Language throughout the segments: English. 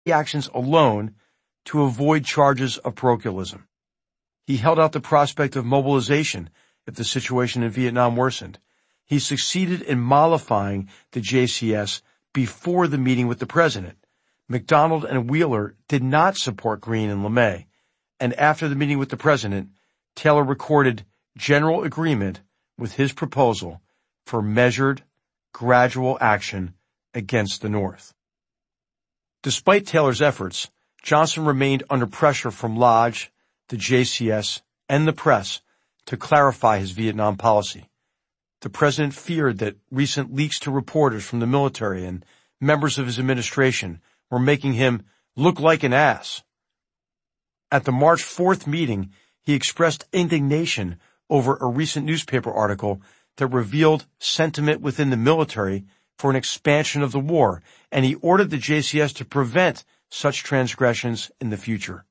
actions alone to avoid charges of parochialism. He held out the prospect of mobilization if the situation in Vietnam worsened. He succeeded in mollifying the JCS before the meeting with the president. McDonald and Wheeler did not support Greene and LeMay, and after the meeting with the president, Taylor recorded general agreement with his proposal for measured, gradual action against the North. Despite Taylor's efforts, Johnson remained under pressure from Lodge, the JCS, and the press to clarify his Vietnam policy. The president feared that recent leaks to reporters from the military and members of his administration were making him look like an ass. At the March 4th meeting, he expressed indignation over a recent newspaper article that revealed sentiment within the military for an expansion of the war, and he ordered the JCS to prevent such transgressions in the future.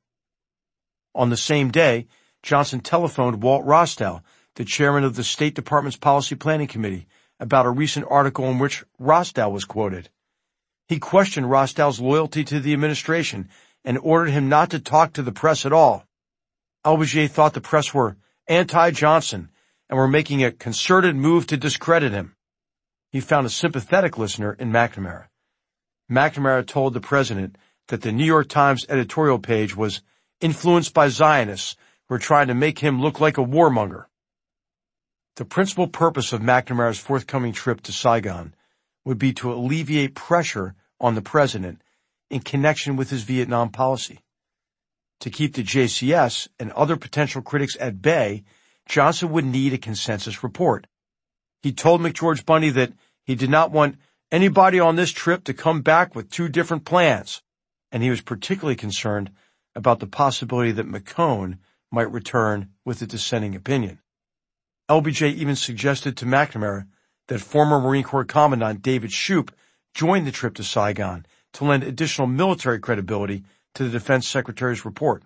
On the same day, Johnson telephoned Walt Rostow, the chairman of the State Department's Policy Planning Committee, about a recent article in which Rostow was quoted. He questioned Rostow's loyalty to the administration and ordered him not to talk to the press at all. Albiger thought the press were anti-Johnson and were making a concerted move to discredit him. He found a sympathetic listener in McNamara. McNamara told the president that the New York Times editorial page was influenced by Zionists who were trying to make him look like a warmonger. The principal purpose of McNamara's forthcoming trip to Saigon would be to alleviate pressure on the president in connection with his Vietnam policy. To keep the JCS and other potential critics at bay, Johnson would need a consensus report. He told McGeorge Bundy that he did not want anybody on this trip to come back with two different plans, and he was particularly concerned about the possibility that McCone might return with a dissenting opinion. LBJ even suggested to McNamara that former Marine Corps Commandant David Shoup join the trip to Saigon to lend additional military credibility to the Defense Secretary's report.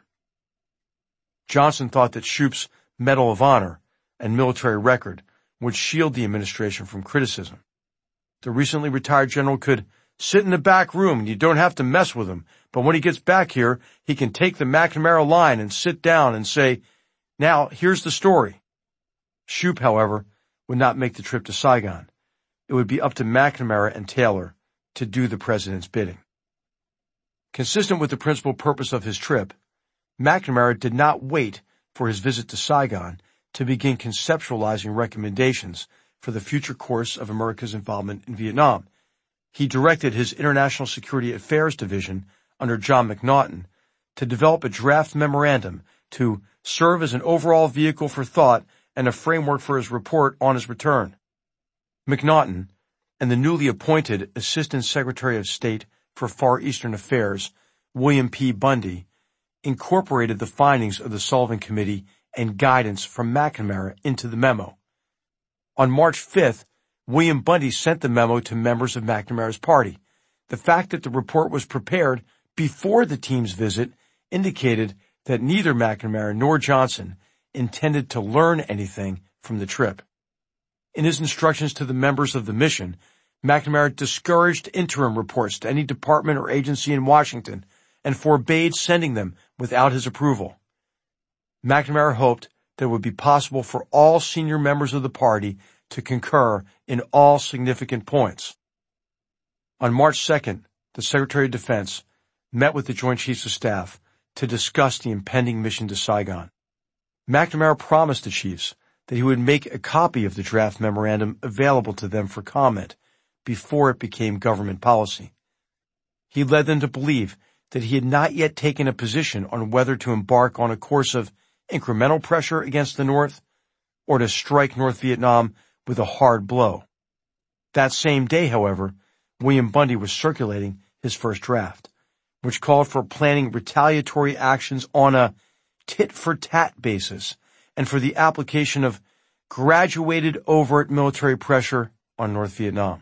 Johnson thought that Shoup's Medal of Honor and military record would shield the administration from criticism. The recently retired general could sit in the back room and you don't have to mess with him, but when he gets back here, he can take the McNamara line and sit down and say, "Now, here's the story." Shoup, however, would not make the trip to Saigon. It would be up to McNamara and Taylor to do the president's bidding. Consistent with the principal purpose of his trip, McNamara did not wait for his visit to Saigon to begin conceptualizing recommendations for the future course of America's involvement in Vietnam. He directed his International Security Affairs Division under John McNaughton to develop a draft memorandum to serve as an overall vehicle for thought and a framework for his report on his return. McNaughton and the newly appointed Assistant Secretary of State for Far Eastern Affairs, William P. Bundy, incorporated the findings of the Sullivan Committee and guidance from McNamara into the memo. On March 5th, William Bundy sent the memo to members of McNamara's party. The fact that the report was prepared before the team's visit indicated that neither McNamara nor Johnson intended to learn anything from the trip. In his instructions to the members of the mission, McNamara discouraged interim reports to any department or agency in Washington and forbade sending them without his approval. McNamara hoped that it would be possible for all senior members of the party to concur in all significant points. On March 2nd, the Secretary of Defense met with the Joint Chiefs of Staff to discuss the impending mission to Saigon. McNamara promised the chiefs that he would make a copy of the draft memorandum available to them for comment before it became government policy. He led them to believe that he had not yet taken a position on whether to embark on a course of incremental pressure against the North or to strike North Vietnam with a hard blow. That same day, however, William Bundy was circulating his first draft, which called for planning retaliatory actions on a tit-for-tat basis and for the application of graduated overt military pressure on North Vietnam.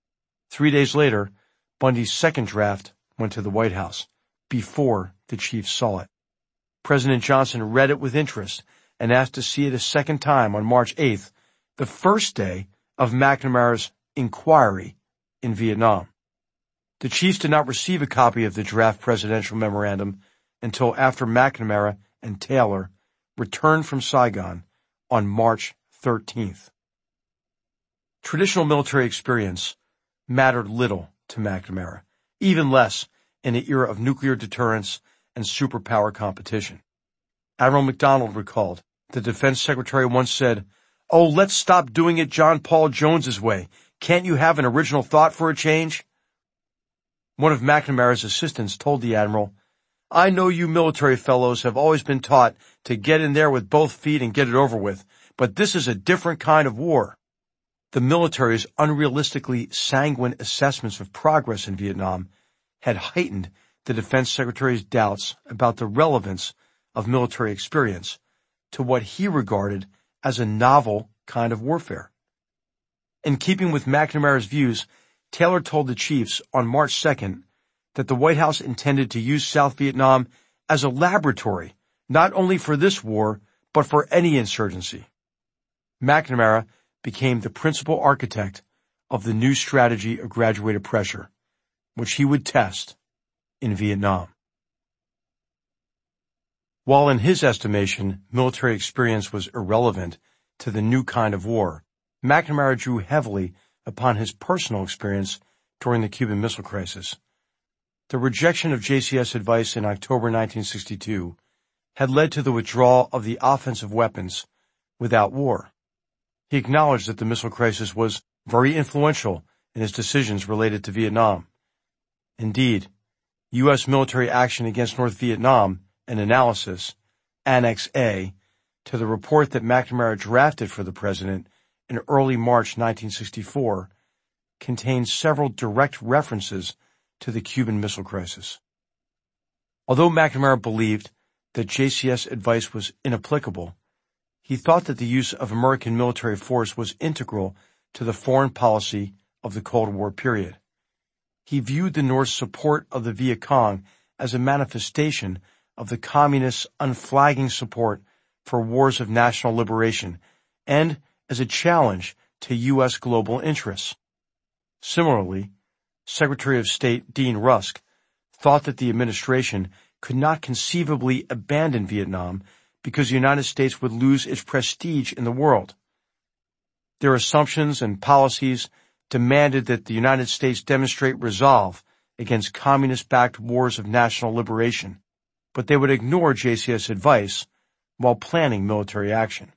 3 days later, Bundy's second draft went to the White House before the chiefs saw it. President Johnson read it with interest and asked to see it a second time on March 8th, the first day of McNamara's inquiry in Vietnam. The chiefs did not receive a copy of the draft presidential memorandum until after McNamara and Taylor returned from Saigon on March 13th. Traditional military experience mattered little to McNamara, even less in the era of nuclear deterrence and superpower competition. Admiral MacDonald recalled, the defense secretary once said, "Oh, let's stop doing it John Paul Jones's way. Can't you have an original thought for a change?" One of McNamara's assistants told the admiral, "I know you military fellows have always been taught to get in there with both feet and get it over with, but this is a different kind of war." The military's unrealistically sanguine assessments of progress in Vietnam had heightened the defense secretary's doubts about the relevance of military experience to what he regarded as a novel kind of warfare. In keeping with McNamara's views, Taylor told the chiefs on March 2nd that the White House intended to use South Vietnam as a laboratory, not only for this war, but for any insurgency. McNamara became the principal architect of the new strategy of graduated pressure, which he would test in Vietnam. While in his estimation, military experience was irrelevant to the new kind of war, McNamara drew heavily upon his personal experience during the Cuban Missile Crisis. The rejection of JCS advice in October 1962 had led to the withdrawal of the offensive weapons without war. He acknowledged that the missile crisis was very influential in his decisions related to Vietnam. Indeed, U.S. military action against North Vietnam, an analysis, Annex A, to the report that McNamara drafted for the president in early March 1964, contains several direct references to the Cuban Missile Crisis. Although McNamara believed that JCS advice was inapplicable, he thought that the use of American military force was integral to the foreign policy of the Cold War period. He viewed the North's support of the Viet Cong as a manifestation of the Communists' unflagging support for wars of national liberation and as a challenge to U.S. global interests. Similarly, Secretary of State Dean Rusk thought that the administration could not conceivably abandon Vietnam because the United States would lose its prestige in the world. Their assumptions and policies demanded that the United States demonstrate resolve against communist-backed wars of national liberation, but they would ignore JCS advice while planning military action.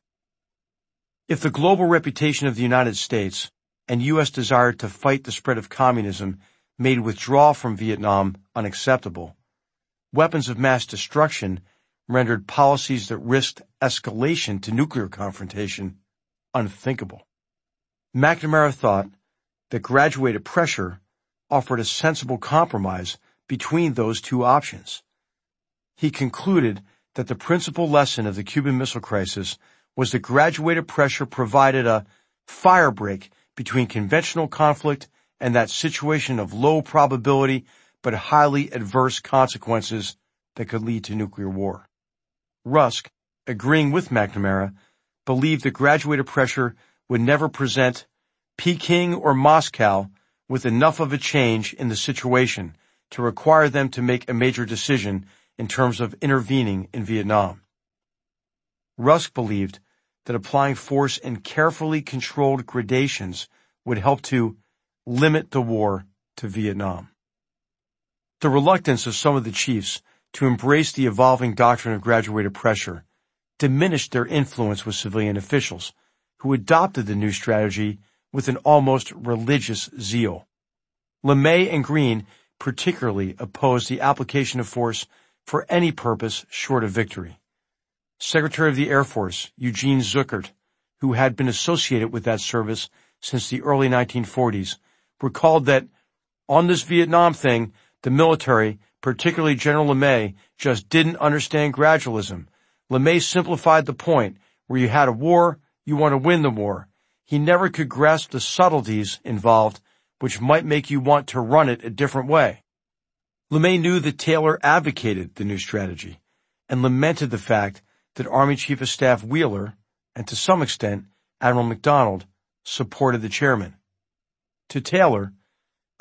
If the global reputation of the United States and U.S. desire to fight the spread of communism made withdrawal from Vietnam unacceptable, weapons of mass destruction rendered policies that risked escalation to nuclear confrontation unthinkable. McNamara thought that graduated pressure offered a sensible compromise between those two options. He concluded that the principal lesson of the Cuban Missile Crisis was that graduated pressure provided a firebreak between conventional conflict and that situation of low probability but highly adverse consequences that could lead to nuclear war. Rusk, agreeing with McNamara, believed that graduated pressure would never present Peking or Moscow with enough of a change in the situation to require them to make a major decision in terms of intervening in Vietnam. Rusk believed that applying force in carefully controlled gradations would help to limit the war to Vietnam. The reluctance of some of the chiefs to embrace the evolving doctrine of graduated pressure diminished their influence with civilian officials, who adopted the new strategy with an almost religious zeal. LeMay and Green particularly opposed the application of force for any purpose short of victory. Secretary of the Air Force, Eugene Zuckert, who had been associated with that service since the early 1940s, recalled that, on this Vietnam thing, the military, particularly General LeMay, just didn't understand gradualism. LeMay simplified the point. Where you had a war, you want to win the war. He never could grasp the subtleties involved, which might make you want to run it a different way. LeMay knew that Taylor advocated the new strategy and lamented the fact that Army Chief of Staff Wheeler, and to some extent Admiral MacDonald, supported the chairman. To Taylor,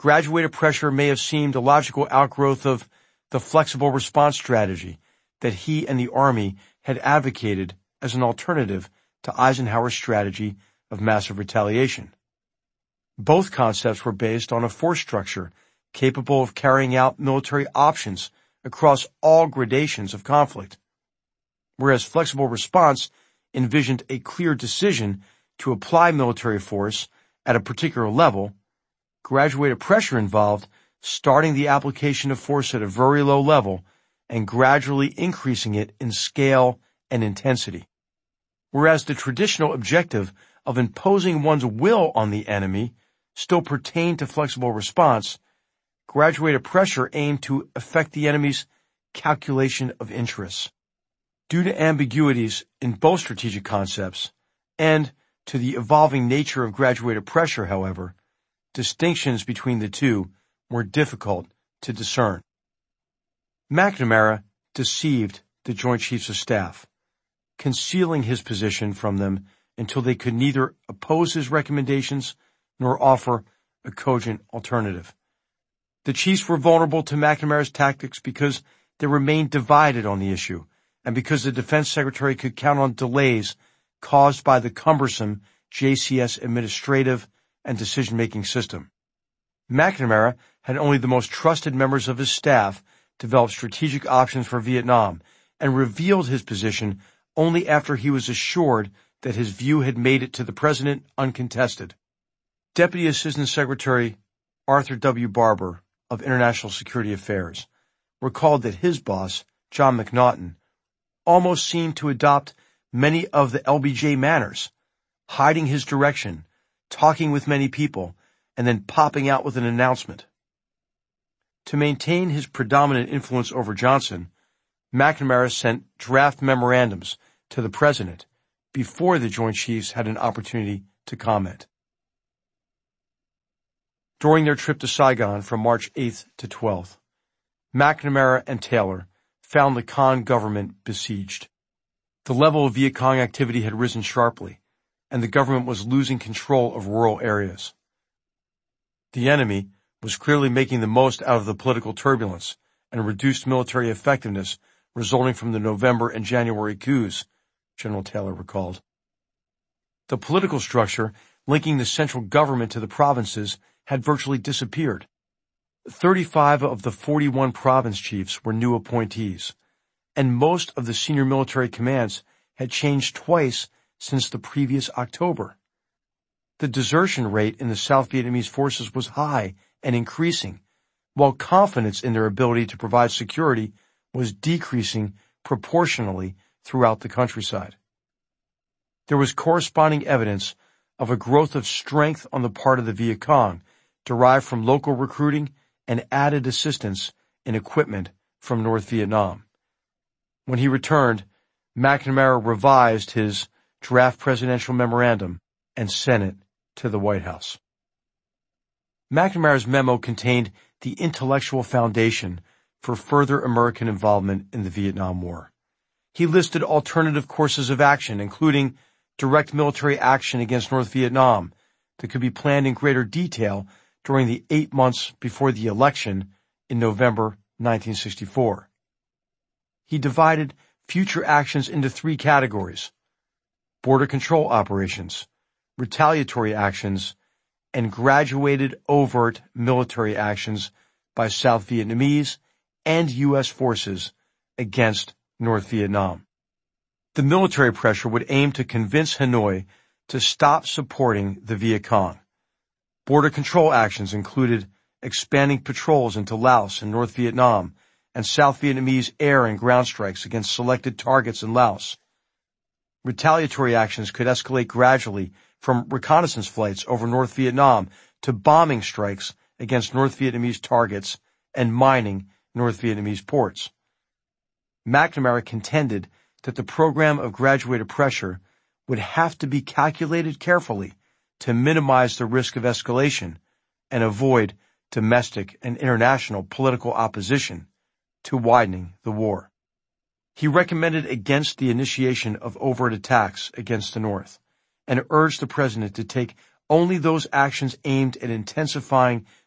graduated pressure may have seemed a logical outgrowth of the flexible response strategy that he and the Army had advocated as an alternative to Eisenhower's strategy of massive retaliation. Both concepts were based on a force structure capable of carrying out military options across all gradations of conflict, whereas flexible response envisioned a clear decision to apply military force at a particular level. Graduated pressure involved starting the application of force at a very low level and gradually increasing it in scale and intensity. Whereas the traditional objective of imposing one's will on the enemy still pertained to flexible response, graduated pressure aimed to affect the enemy's calculation of interests. Due to ambiguities in both strategic concepts and to the evolving nature of graduated pressure, however, distinctions between the two were difficult to discern. McNamara deceived the Joint Chiefs of Staff, concealing his position from them until they could neither oppose his recommendations nor offer a cogent alternative. The chiefs were vulnerable to McNamara's tactics because they remained divided on the issue, and because the Defense Secretary could count on delays caused by the cumbersome JCS administrative and decision-making system. McNamara had only the most trusted members of his staff develop strategic options for Vietnam and revealed his position only after he was assured that his view had made it to the President uncontested. Deputy Assistant Secretary Arthur W. Barber of International Security Affairs recalled that his boss, John McNaughton, almost seemed to adopt many of the LBJ manners, hiding his direction, talking with many people, and then popping out with an announcement. To maintain his predominant influence over Johnson, McNamara sent draft memorandums to the President before the Joint Chiefs had an opportunity to comment. During their trip to Saigon from March 8th to 12th, McNamara and Taylor found the Khan government besieged. The level of Viet Cong activity had risen sharply, and the government was losing control of rural areas. The enemy was clearly making the most out of the political turbulence and reduced military effectiveness resulting from the November and January coups, General Taylor recalled. The political structure linking the central government to the provinces had virtually disappeared. 35 of the 41 province chiefs were new appointees, and most of the senior military commands had changed twice since the previous October. The desertion rate in the South Vietnamese forces was high and increasing, while confidence in their ability to provide security was decreasing proportionally throughout the countryside. There was corresponding evidence of a growth of strength on the part of the Viet Cong, derived from local recruiting and added assistance in equipment from North Vietnam. When he returned, McNamara revised his draft presidential memorandum and sent it to the White House. McNamara's memo contained the intellectual foundation for further American involvement in the Vietnam War. He listed alternative courses of action, including direct military action against North Vietnam that could be planned in greater detail during the 8 months before the election in November 1964. He divided future actions into 3 categories: border control operations, retaliatory actions, and graduated overt military actions by South Vietnamese and U.S. forces against North Vietnam. The military pressure would aim to convince Hanoi to stop supporting the Viet Cong. Border control actions included expanding patrols into Laos and North Vietnam and South Vietnamese air and ground strikes against selected targets in Laos. Retaliatory actions could escalate gradually from reconnaissance flights over North Vietnam to bombing strikes against North Vietnamese targets and mining North Vietnamese ports. McNamara contended that the program of graduated pressure would have to be calculated carefully to minimize the risk of escalation and avoid domestic and international political opposition to widening the war. He recommended against the initiation of overt attacks against the North and urged the President to take only those actions aimed at intensifying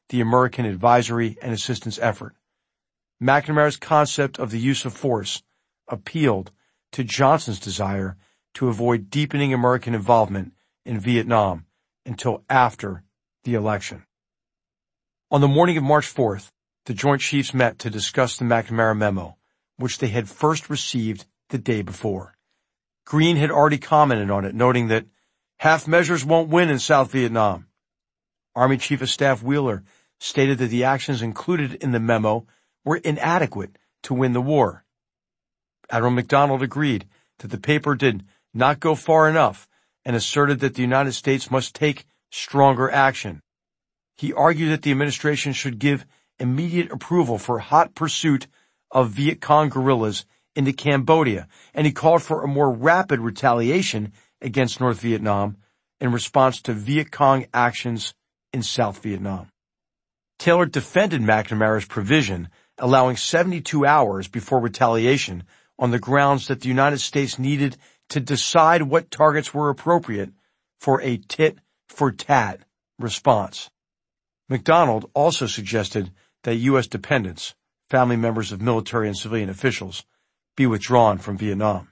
the American advisory and assistance effort. McNamara's concept of the use of force appealed to Johnson's desire to avoid deepening American involvement in Vietnam until after the election. On the morning of March 4th, the Joint Chiefs met to discuss the McNamara memo, which they had first received the day before. Greene had already commented on it, noting that half measures won't win in South Vietnam. Army Chief of Staff Wheeler stated that the actions included in the memo were inadequate to win the war. Admiral MacDonald agreed that the paper did not go far enough and asserted that the United States must take stronger action. He argued that the administration should give immediate approval for hot pursuit of Viet Cong guerrillas into Cambodia, and he called for a more rapid retaliation against North Vietnam in response to Viet Cong actions in South Vietnam. Taylor defended McNamara's provision allowing 72 hours before retaliation on the grounds that the United States needed to decide what targets were appropriate for a tit-for-tat response. MacDonald also suggested that U.S. dependents, family members of military and civilian officials, be withdrawn from Vietnam.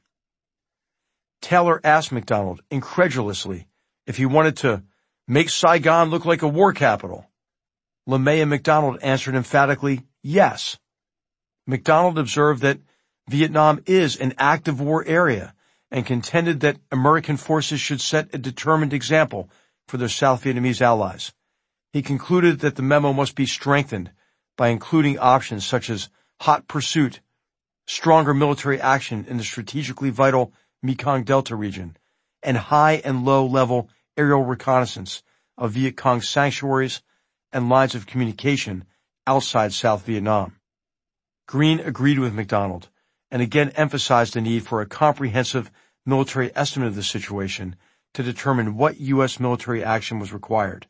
Taylor asked MacDonald incredulously if he wanted to make Saigon look like a war capital. LeMay and MacDonald answered emphatically, yes. MacDonald observed that Vietnam is an active war area and contended that American forces should set a determined example for their South Vietnamese allies. He concluded that the memo must be strengthened by including options such as hot pursuit, stronger military action in the strategically vital Mekong Delta region, and high and low level aerial reconnaissance of Viet Cong sanctuaries and lines of communication outside South Vietnam. Greene agreed with MacDonald and again emphasized the need for a comprehensive military estimate of the situation to determine what U.S. military action was required.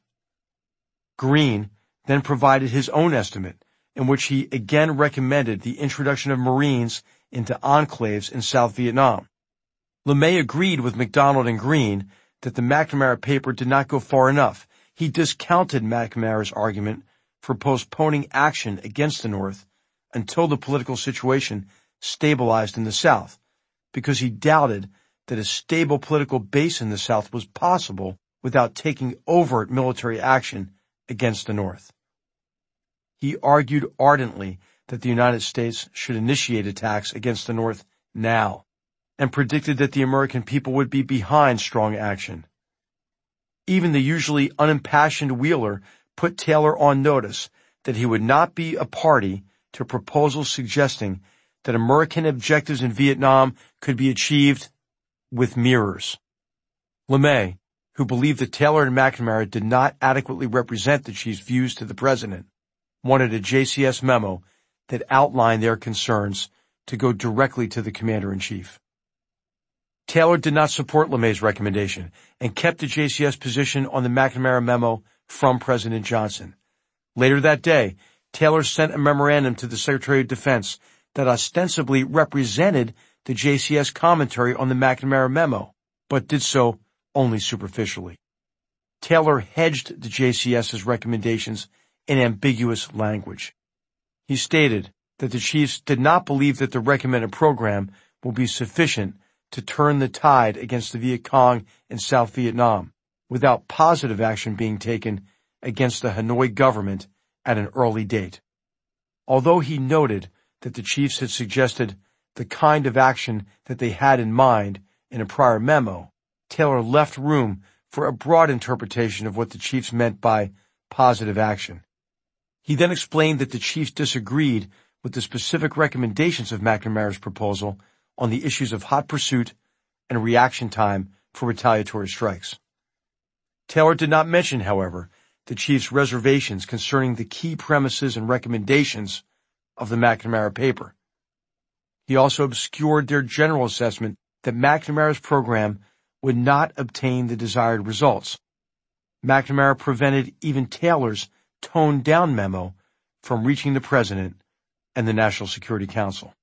Greene then provided his own estimate, in which he again recommended the introduction of Marines into enclaves in South Vietnam. LeMay agreed with MacDonald and Greene that the McNamara paper did not go far enough. He discounted McNamara's argument for postponing action against the North until the political situation stabilized in the South, because he doubted that a stable political base in the South was possible without taking overt military action against the North. He argued ardently that the United States should initiate attacks against the North now, and predicted that the American people would be behind strong action. Even the usually unimpassioned Wheeler put Taylor on notice that he would not be a party to proposals suggesting that American objectives in Vietnam could be achieved with mirrors. LeMay, who believed that Taylor and McNamara did not adequately represent the chief's views to the president, wanted a JCS memo that outlined their concerns to go directly to the commander-in-chief. Taylor did not support LeMay's recommendation and kept the JCS position on the McNamara memo from President Johnson. Later that day, Taylor sent a memorandum to the Secretary of Defense that ostensibly represented the JCS commentary on the McNamara memo, but did so only superficially. Taylor hedged the JCS's recommendations in ambiguous language. He stated that the chiefs did not believe that the recommended program will be sufficient to turn the tide against the Viet Cong in South Vietnam without positive action being taken against the Hanoi government at an early date. Although he noted that the chiefs had suggested the kind of action that they had in mind in a prior memo, Taylor left room for a broad interpretation of what the chiefs meant by positive action. He then explained that the chiefs disagreed with the specific recommendations of McNamara's proposal on the issues of hot pursuit and reaction time for retaliatory strikes. Taylor did not mention, however, the chiefs' reservations concerning the key premises and recommendations of the McNamara paper. He also obscured their general assessment that McNamara's program would not obtain the desired results. McNamara prevented even Taylor's toned-down memo from reaching the President and the National Security Council.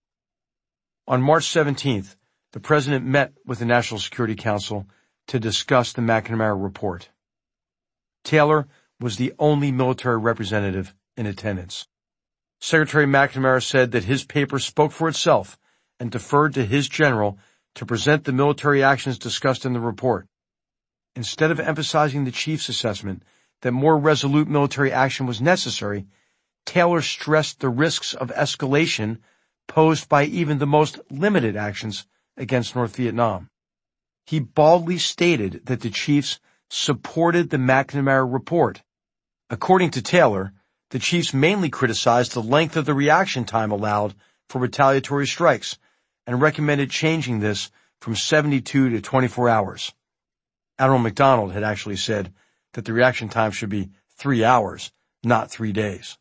On March 17th, the President met with the National Security Council to discuss the McNamara report. Taylor was the only military representative in attendance. Secretary McNamara said that his paper spoke for itself and deferred to his general to present the military actions discussed in the report. Instead of emphasizing the chief's assessment that more resolute military action was necessary, Taylor stressed the risks of escalation posed by even the most limited actions against North Vietnam. He baldly stated that the chiefs supported the McNamara report. According to Taylor, the chiefs mainly criticized the length of the reaction time allowed for retaliatory strikes and recommended changing this from 72 to 24 hours. Admiral MacDonald had actually said that the reaction time should be 3 hours, not 3 days.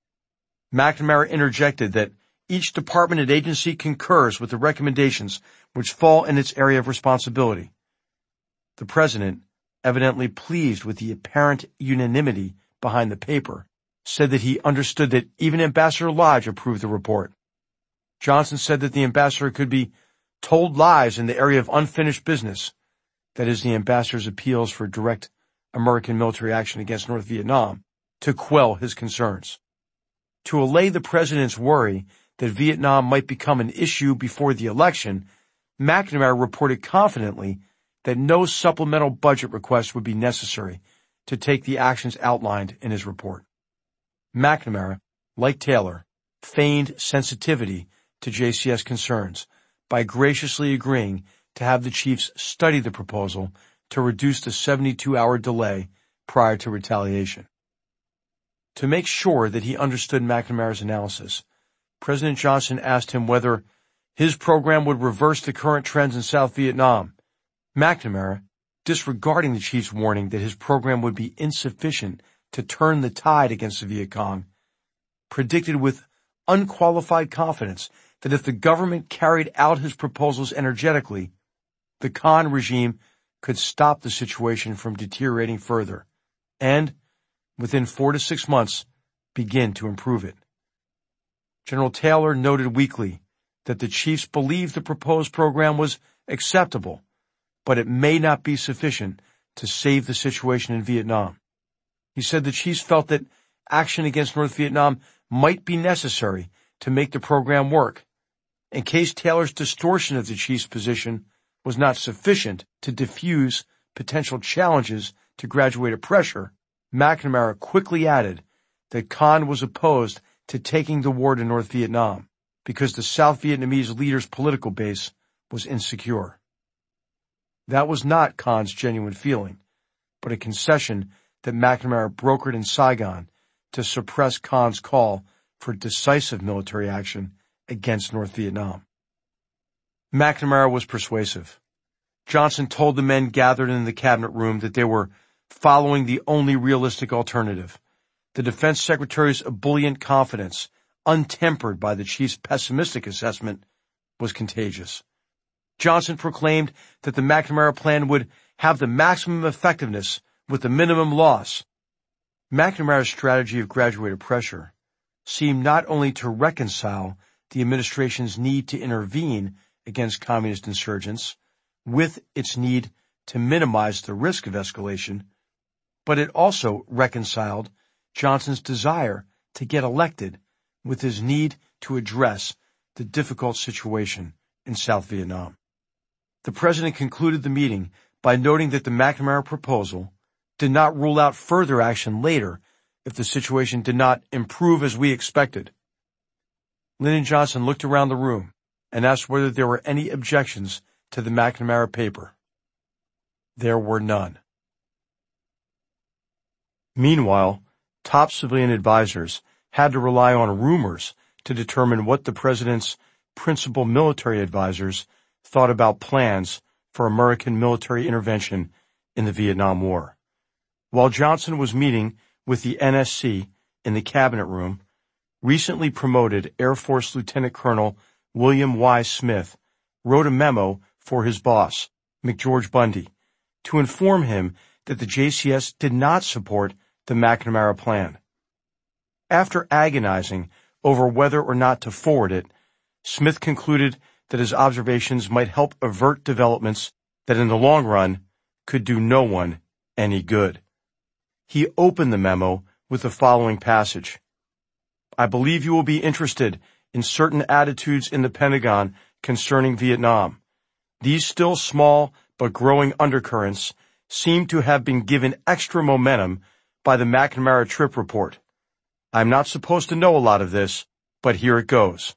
McNamara interjected that each department and agency concurs with the recommendations which fall in its area of responsibility. The President, evidently pleased with the apparent unanimity behind the paper, said that he understood that even Ambassador Lodge approved the report. Johnson said that the ambassador could be told lies in the area of unfinished business, that is, the ambassador's appeals for direct American military action against North Vietnam, to quell his concerns. To allay the President's worry that Vietnam might become an issue before the election, McNamara reported confidently that no supplemental budget request would be necessary to take the actions outlined in his report. McNamara, like Taylor, feigned sensitivity to JCS concerns by graciously agreeing to have the chiefs study the proposal to reduce the 72-hour delay prior to retaliation. To make sure that he understood McNamara's analysis, President Johnson asked him whether his program would reverse the current trends in South Vietnam. McNamara, disregarding the chief's warning that his program would be insufficient to turn the tide against the Viet Cong, predicted with unqualified confidence that if the government carried out his proposals energetically, the Khan regime could stop the situation from deteriorating further and, within 4 to 6 months, begin to improve it. General Taylor noted weakly that the chiefs believed the proposed program was acceptable, but it may not be sufficient to save the situation in Vietnam. He said the chiefs felt that action against North Vietnam might be necessary to make the program work. In case Taylor's distortion of the chief's position was not sufficient to diffuse potential challenges to graduated pressure, McNamara quickly added that Khan was opposed to taking the war to North Vietnam because the South Vietnamese leader's political base was insecure. That was not Khan's genuine feeling, but a concession that McNamara brokered in Saigon to suppress Khan's call for decisive military action against North Vietnam. McNamara was persuasive. Johnson told the men gathered in the cabinet room that they were following the only realistic alternative. The defense secretary's ebullient confidence, untempered by the chief's pessimistic assessment, was contagious. Johnson proclaimed that the McNamara plan would have the maximum effectiveness with the minimum loss. McNamara's strategy of graduated pressure seemed not only to reconcile the administration's need to intervene against communist insurgents with its need to minimize the risk of escalation, but it also reconciled Johnson's desire to get elected with his need to address the difficult situation in South Vietnam. The President concluded the meeting by noting that the McNamara proposal did not rule out further action later if the situation did not improve as we expected. Lyndon Johnson looked around the room and asked whether there were any objections to the McNamara paper. There were none. Meanwhile, top civilian advisors had to rely on rumors to determine what the President's principal military advisors thought about plans for American military intervention in the Vietnam War. While Johnson was meeting with the NSC in the cabinet room, recently promoted Air Force Lieutenant Colonel William Y. Smith wrote a memo for his boss, McGeorge Bundy, to inform him that the JCS did not support the McNamara plan. After agonizing over whether or not to forward it, Smith concluded that his observations might help avert developments that in the long run could do no one any good. he opened the memo with the following passage. I believe you will be interested in certain attitudes in the Pentagon concerning Vietnam. These still small but growing undercurrents seem to have been given extra momentum by the McNamara trip report. I'm not supposed to know a lot of this, but here it goes.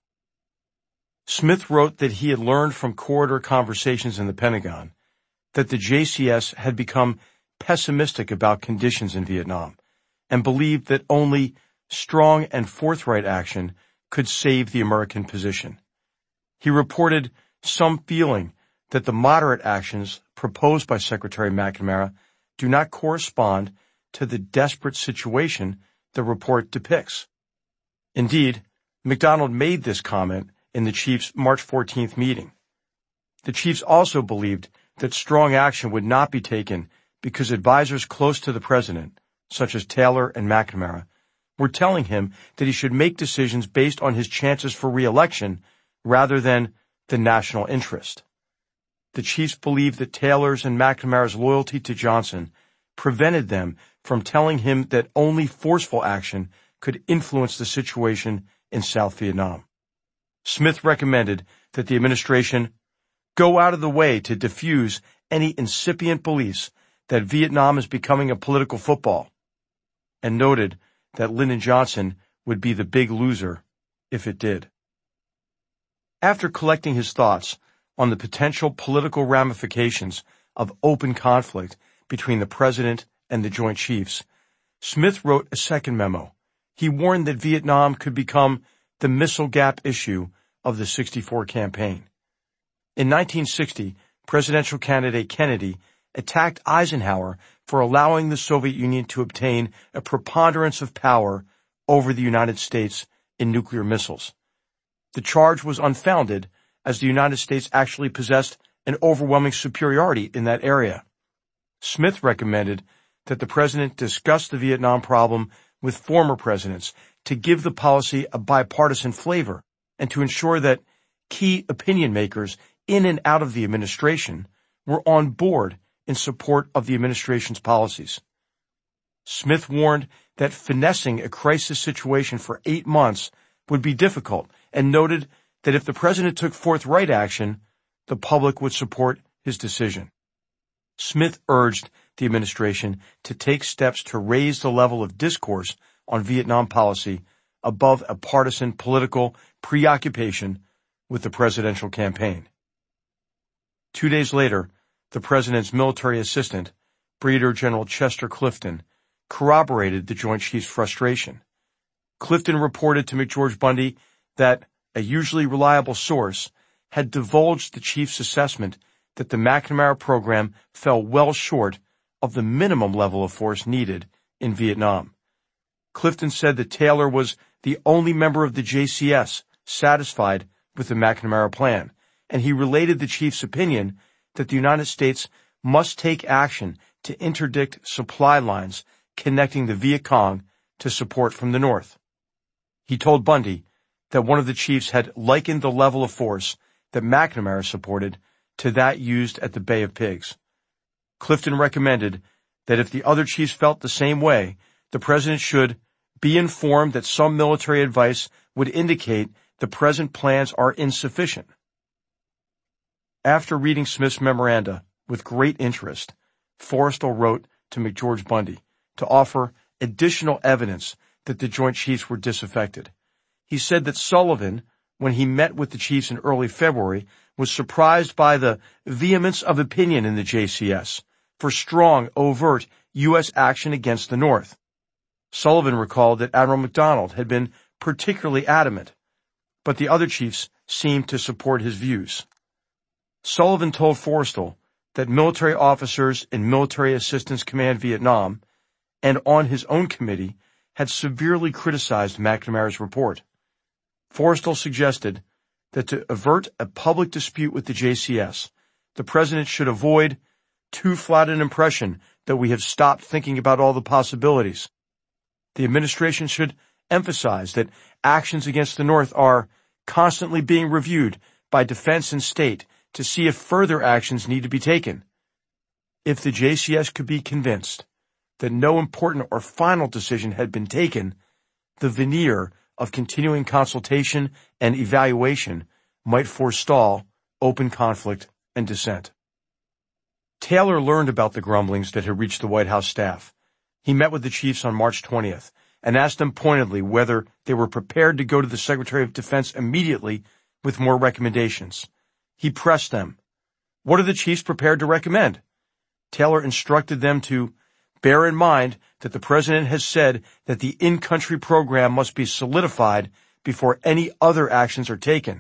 Smith wrote that he had learned from corridor conversations in the Pentagon that the JCS had become pessimistic about conditions in Vietnam and believed that only strong and forthright action could save the American position. He reported some feeling that the moderate actions proposed by Secretary McNamara do not correspond to the desperate situation the report depicts. Indeed, McDonald made this comment in the chief's March 14th meeting. The chiefs also believed that strong action would not be taken because advisors close to the president, such as Taylor and McNamara, were telling him that he should make decisions based on his chances for re-election rather than the national interest. The chiefs believed that Taylor's and McNamara's loyalty to Johnson prevented them from telling him that only forceful action could influence the situation in South Vietnam. Smith recommended that the administration go out of the way to diffuse any incipient beliefs that Vietnam is becoming a political football, and noted that Lyndon Johnson would be the big loser if it did. After collecting his thoughts on the potential political ramifications of open conflict between the President and the Joint Chiefs, Smith wrote a second memo. He warned that Vietnam could become the missile gap issue of the '64 campaign. In 1960, presidential candidate Kennedy attacked Eisenhower for allowing the Soviet Union to obtain a preponderance of power over the United States in nuclear missiles. The charge was unfounded, as the United States actually possessed an overwhelming superiority in that area. Smith recommended that the president discuss the Vietnam problem with former presidents to give the policy a bipartisan flavor and to ensure that key opinion makers in and out of the administration were on board in support of the administration's policies. Smith warned that finessing a crisis situation for 8 months would be difficult and noted that if the president took forthright action, the public would support his decision. Smith urged the administration to take steps to raise the level of discourse on Vietnam policy above a partisan political preoccupation with the presidential campaign. 2 days later, the president's military assistant, Brigadier General Chester Clifton, corroborated the Joint Chiefs' frustration. Clifton reported to McGeorge Bundy that a usually reliable source had divulged the chief's assessment that the McNamara program fell well short of the minimum level of force needed in Vietnam. Clifton said that Taylor was the only member of the JCS satisfied with the McNamara plan, and he related the chief's opinion that the United States must take action to interdict supply lines connecting the Viet Cong to support from the north. He told Bundy that one of the chiefs had likened the level of force that McNamara supported to that used at the Bay of Pigs. Clifton recommended that if the other chiefs felt the same way, the president should be informed that some military advice would indicate the present plans are insufficient. After reading Smith's memoranda with great interest, Forrestal wrote to McGeorge Bundy to offer additional evidence that the Joint Chiefs were disaffected. He said that Sullivan, when he met with the chiefs in early February, was surprised by the vehemence of opinion in the JCS for strong, overt U.S. action against the North. Sullivan recalled that Admiral McDonald had been particularly adamant, but the other chiefs seemed to support his views. Sullivan told Forrestal that military officers in Military Assistance Command Vietnam and on his own committee had severely criticized McNamara's report. Forrestal suggested that to avert a public dispute with the JCS, the president should avoid too flat an impression that we have stopped thinking about all the possibilities. The administration should emphasize that actions against the North are constantly being reviewed by defense and state to see if further actions need to be taken. If the JCS could be convinced that no important or final decision had been taken, the veneer of continuing consultation and evaluation might forestall open conflict and dissent. Taylor learned about the grumblings that had reached the White House staff. He met with the chiefs on March 20th and asked them pointedly whether they were prepared to go to the Secretary of Defense immediately with more recommendations. He pressed them. What are the chiefs prepared to recommend? Taylor instructed them to bear in mind that the President has said that the in-country program must be solidified before any other actions are taken.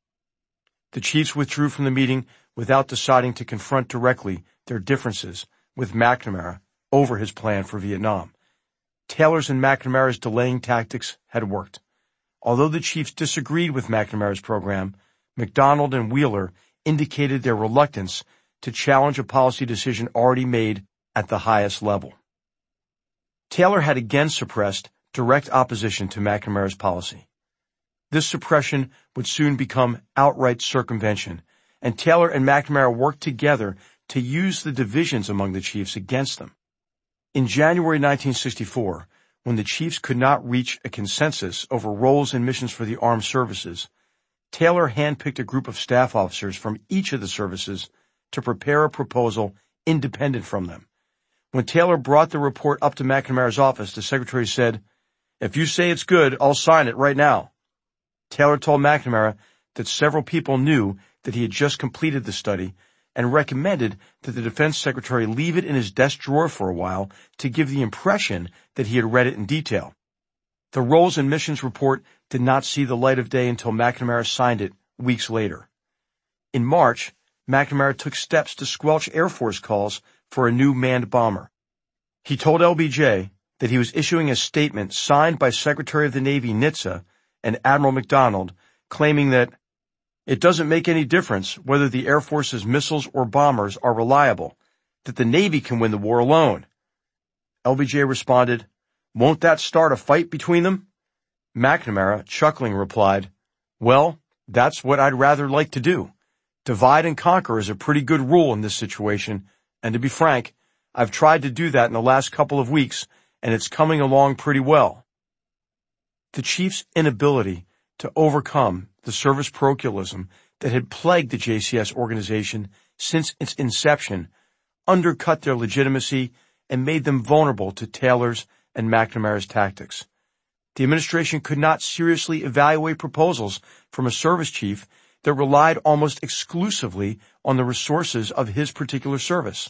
The chiefs withdrew from the meeting without deciding to confront directly their differences with McNamara over his plan for Vietnam. Taylor's and McNamara's delaying tactics had worked. Although the chiefs disagreed with McNamara's program, McDonald and Wheeler indicated their reluctance to challenge a policy decision already made at the highest level. Taylor had again suppressed direct opposition to McNamara's policy. This suppression would soon become outright circumvention, and Taylor and McNamara worked together to use the divisions among the chiefs against them. In January 1964, when the chiefs could not reach a consensus over roles and missions for the armed services, Taylor handpicked a group of staff officers from each of the services to prepare a proposal independent from them. When Taylor brought the report up to McNamara's office, the secretary said, "If you say it's good, I'll sign it right now." Taylor told McNamara that several people knew that he had just completed the study and recommended that the defense secretary leave it in his desk drawer for a while to give the impression that he had read it in detail. The Roles and Missions report did not see the light of day until McNamara signed it weeks later. In March, McNamara took steps to squelch Air Force calls for a new manned bomber. He told LBJ that he was issuing a statement signed by Secretary of the Navy Nitze and Admiral McDonald claiming that it doesn't make any difference whether the Air Force's missiles or bombers are reliable, that the Navy can win the war alone. LBJ responded, "Won't that start a fight between them?" McNamara, chuckling, replied, "Well, that's what I'd rather like to do. Divide and conquer is a pretty good rule in this situation, and to be frank, I've tried to do that in the last couple of weeks, and it's coming along pretty well." The chief's inability to overcome the service parochialism that had plagued the JCS organization since its inception undercut their legitimacy and made them vulnerable to Taylor's and McNamara's tactics. The administration could not seriously evaluate proposals from a service chief that relied almost exclusively on the resources of his particular service.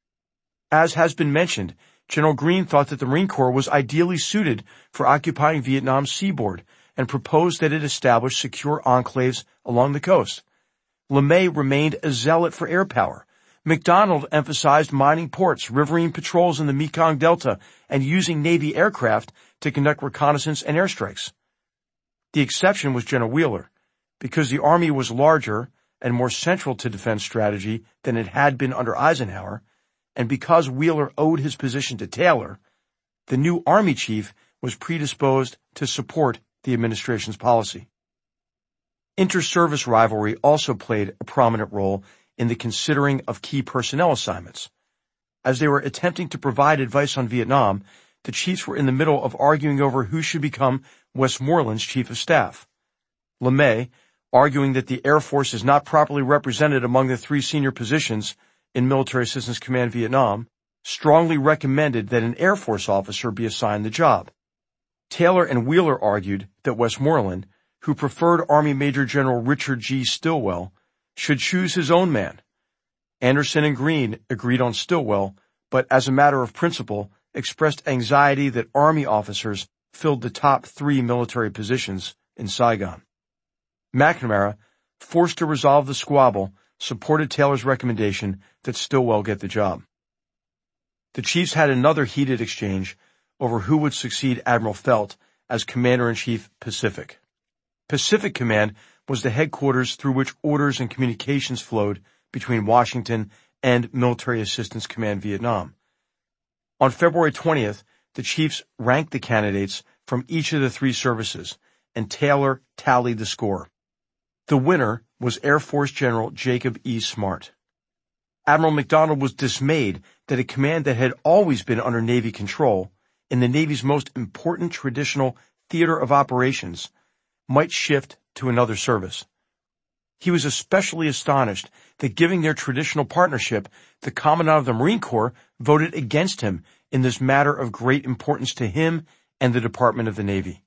As has been mentioned, General Greene thought that the Marine Corps was ideally suited for occupying Vietnam's seaboard and proposed that it establish secure enclaves along the coast. LeMay remained a zealot for air power. McDonald emphasized mining ports, riverine patrols in the Mekong Delta, and using Navy aircraft to conduct reconnaissance and airstrikes. The exception was General Wheeler, because the Army was larger and more central to defense strategy than it had been under Eisenhower, and because Wheeler owed his position to Taylor, the new Army chief was predisposed to support the administration's policy. Inter-service rivalry also played a prominent role in the considering of key personnel assignments. As they were attempting to provide advice on Vietnam, the chiefs were in the middle of arguing over who should become Westmoreland's chief of staff. LeMay, arguing that the Air Force is not properly represented among the three senior positions in Military Assistance Command Vietnam, strongly recommended that an Air Force officer be assigned the job. Taylor and Wheeler argued that Westmoreland, who preferred Army Major General Richard G. Stilwell, should choose his own man. Anderson and Greene agreed on Stilwell, but as a matter of principle, expressed anxiety that Army officers filled the top three military positions in Saigon. McNamara, forced to resolve the squabble, supported Taylor's recommendation that Stilwell get the job. The chiefs had another heated exchange over who would succeed Admiral Felt as Commander-in-Chief Pacific. Pacific Command was the headquarters through which orders and communications flowed between Washington and Military Assistance Command Vietnam. On February 20th, the chiefs ranked the candidates from each of the three services, and Taylor tallied the score. The winner was Air Force General Jacob E. Smart. Admiral McDonald was dismayed that a command that had always been under Navy control in the Navy's most important traditional theater of operations might shift to another service. He was especially astonished that, given their traditional partnership, the Commandant of the Marine Corps voted against him in this matter of great importance to him and the Department of the Navy.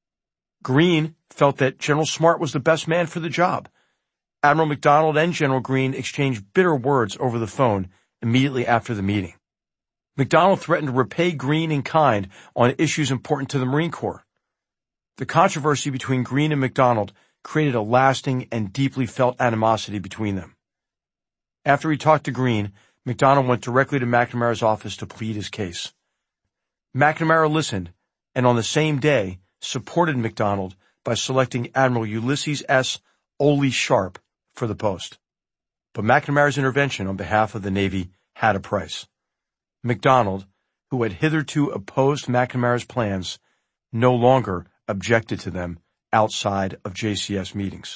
Greene felt that General Smart was the best man for the job. Admiral MacDonald and General Greene exchanged bitter words over the phone immediately after the meeting. MacDonald threatened to repay Greene in kind on issues important to the Marine Corps. The controversy between Greene and MacDonald created a lasting and deeply felt animosity between them. After he talked to Greene, MacDonald went directly to McNamara's office to plead his case. McNamara listened, and on the same day supported MacDonald by selecting Admiral Ulysses S. Ole Sharp for the post. But McNamara's intervention on behalf of the Navy had a price. MacDonald, who had hitherto opposed McNamara's plans, no longer objected to them outside of JCS meetings.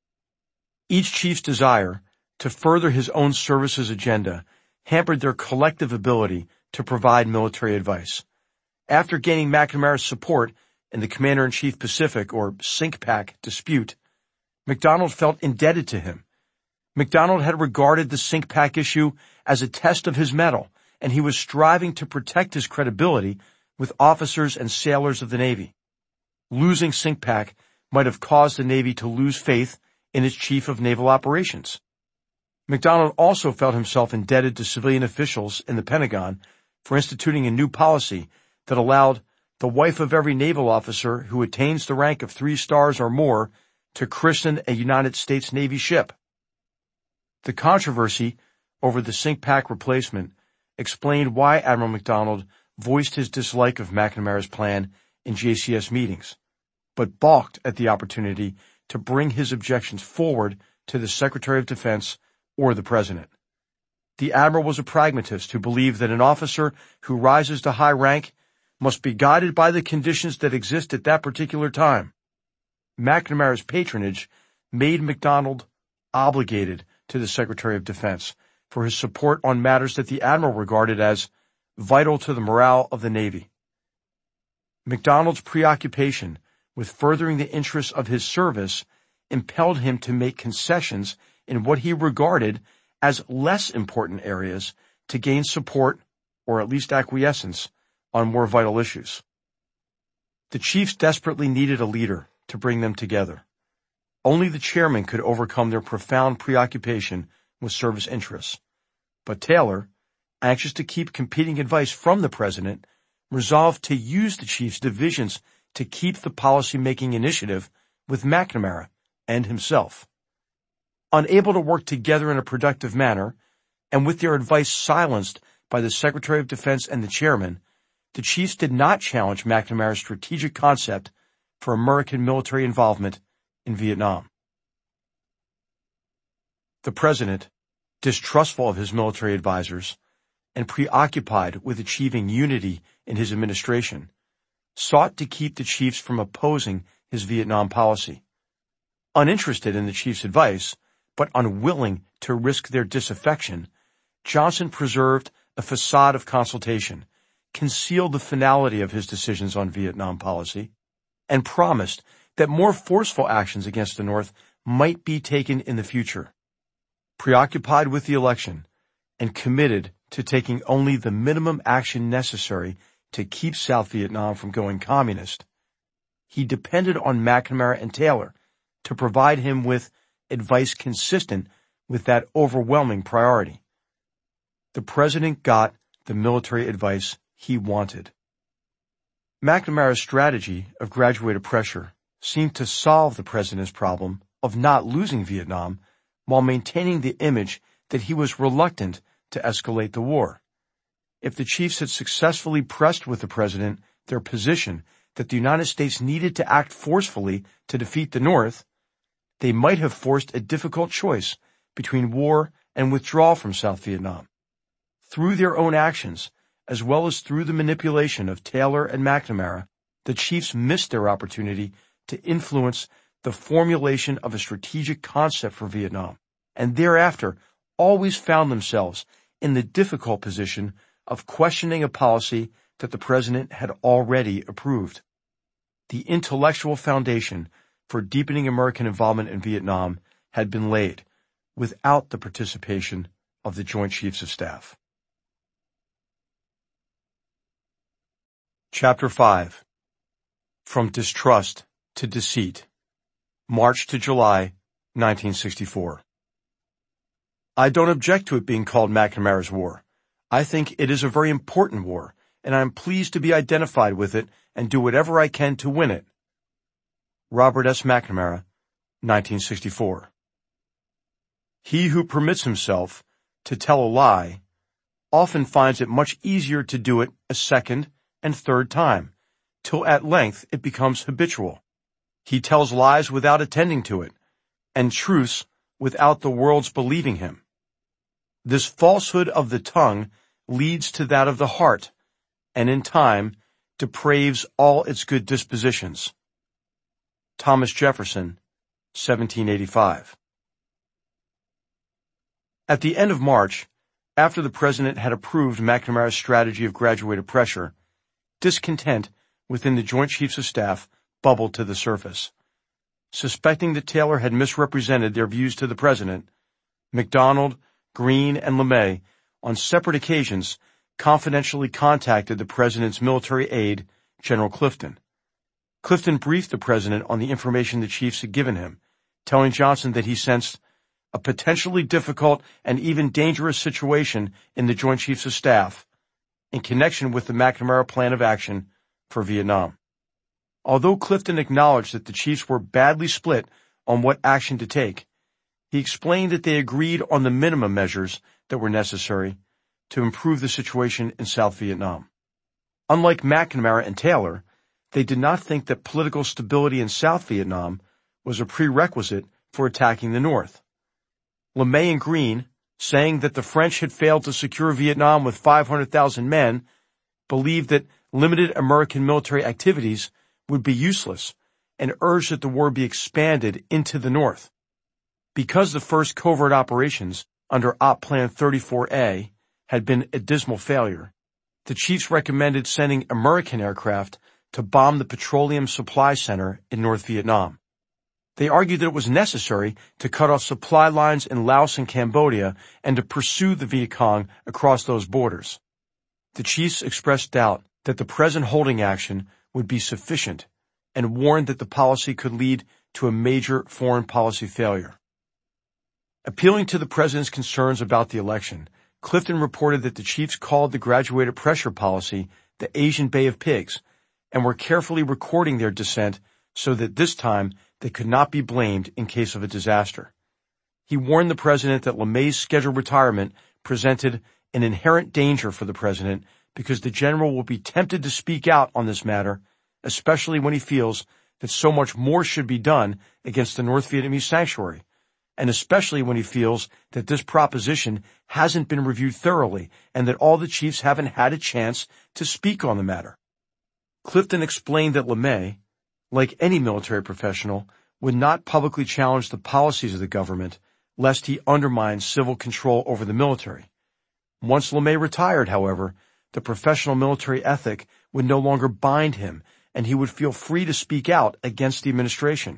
Each chief's desire to further his own service's agenda hampered their collective ability to provide military advice. After gaining McNamara's support in the Commander-in-Chief Pacific, or CINCPAC, dispute, MacDonald felt indebted to him. MacDonald had regarded the CINCPAC issue as a test of his mettle, and he was striving to protect his credibility with officers and sailors of the Navy. Losing CINCPAC might have caused the Navy to lose faith in its Chief of Naval Operations. MacDonald also felt himself indebted to civilian officials in the Pentagon for instituting a new policy that allowed the wife of every naval officer who attains the rank of 3 stars or more to christen a United States Navy ship. The controversy over the CINCPAC replacement explained why Admiral MacDonald voiced his dislike of McNamara's plan in JCS meetings, but balked at the opportunity to bring his objections forward to the Secretary of Defense or the President. The Admiral was a pragmatist who believed that an officer who rises to high rank must be guided by the conditions that exist at that particular time. McNamara's patronage made MacDonald obligated to the Secretary of Defense for his support on matters that the Admiral regarded as vital to the morale of the Navy. MacDonald's preoccupation with furthering the interests of his service impelled him to make concessions in what he regarded as less important areas to gain support, or at least acquiescence, on more vital issues. The chiefs desperately needed a leader to bring them together. Only the chairman could overcome their profound preoccupation with service interests. But Taylor, anxious to keep competing advice from the president, resolved to use the chiefs' divisions to keep the policy-making initiative with McNamara and himself. Unable to work together in a productive manner, and with their advice silenced by the Secretary of Defense and the chairman, the chiefs did not challenge McNamara's strategic concept for American military involvement in Vietnam. The president, distrustful of his military advisors and preoccupied with achieving unity in his administration, sought to keep the chiefs from opposing his Vietnam policy. Uninterested in the chiefs' advice, but unwilling to risk their disaffection, Johnson preserved a facade of consultation, concealed the finality of his decisions on Vietnam policy, and promised that more forceful actions against the North might be taken in the future. Preoccupied with the election and committed to taking only the minimum action necessary to keep South Vietnam from going communist, he depended on McNamara and Taylor to provide him with advice consistent with that overwhelming priority. The president got the military advice he wanted. McNamara's strategy of graduated pressure seemed to solve the president's problem of not losing Vietnam while maintaining the image that he was reluctant to escalate the war. If the chiefs had successfully pressed with the president their position that the United States needed to act forcefully to defeat the North, they might have forced a difficult choice between war and withdrawal from South Vietnam. Through their own actions, as well as through the manipulation of Taylor and McNamara, the chiefs missed their opportunity to influence the formulation of a strategic concept for Vietnam, and thereafter always found themselves in the difficult position of questioning a policy that the president had already approved. The intellectual foundation for deepening American involvement in Vietnam had been laid without the participation of the Joint Chiefs of Staff. Chapter 5. From Distrust to Deceit. March to July, 1964. I don't object to it being called McNamara's War. I think it is a very important war, and I am pleased to be identified with it and do whatever I can to win it. Robert S. McNamara, 1964. He who permits himself to tell a lie often finds it much easier to do it a second and third time, till at length it becomes habitual. He tells lies without attending to it, and truths without the world's believing him. This falsehood of the tongue leads to that of the heart, and in time depraves all its good dispositions. Thomas Jefferson, 1785. At the end of March, after the president had approved McNamara's strategy of graduated pressure, discontent within the Joint Chiefs of Staff bubbled to the surface. Suspecting that Taylor had misrepresented their views to the president, MacDonald, Greene, and LeMay, on separate occasions, confidentially contacted the president's military aide, General Clifton. Clifton briefed the president on the information the chiefs had given him, telling Johnson that he sensed a potentially difficult and even dangerous situation in the Joint Chiefs of Staff in connection with the McNamara Plan of Action for Vietnam. Although Clifton acknowledged that the chiefs were badly split on what action to take, he explained that they agreed on the minimum measures that were necessary to improve the situation in South Vietnam. Unlike McNamara and Taylor, they did not think that political stability in South Vietnam was a prerequisite for attacking the North. LeMay and Greene, saying that the French had failed to secure Vietnam with 500,000 men, believed that limited American military activities would be useless and urged that the war be expanded into the North. Because the first covert operations under Op Plan 34A had been a dismal failure, the chiefs recommended sending American aircraft to bomb the petroleum supply center in North Vietnam. They argued that it was necessary to cut off supply lines in Laos and Cambodia and to pursue the Viet Cong across those borders. The chiefs expressed doubt that the present holding action would be sufficient and warned that the policy could lead to a major foreign policy failure. Appealing to the president's concerns about the election, Clifton reported that the chiefs called the graduated pressure policy the Asian Bay of Pigs and were carefully recording their dissent so that this time they could not be blamed in case of a disaster. He warned the president that LeMay's scheduled retirement presented an inherent danger for the president because the general will be tempted to speak out on this matter, especially when he feels that so much more should be done against the North Vietnamese sanctuary, and especially when he feels that this proposition hasn't been reviewed thoroughly and that all the chiefs haven't had a chance to speak on the matter. Clifton explained that LeMay, like any military professional, would not publicly challenge the policies of the government lest he undermine civil control over the military. Once LeMay retired, however, the professional military ethic would no longer bind him, and he would feel free to speak out against the administration.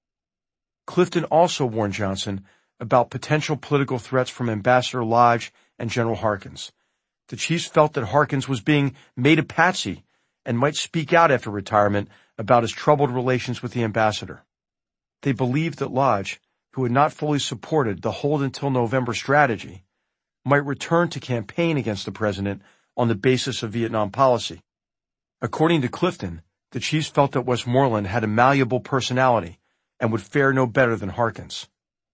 Clifton also warned Johnson about potential political threats from Ambassador Lodge and General Harkins. The chiefs felt that Harkins was being made a patsy and might speak out after retirement about his troubled relations with the ambassador. They believed that Lodge, who had not fully supported the hold until November strategy, might return to campaign against the president on the basis of Vietnam policy. According to Clifton, the chiefs felt that Westmoreland had a malleable personality and would fare no better than Harkins.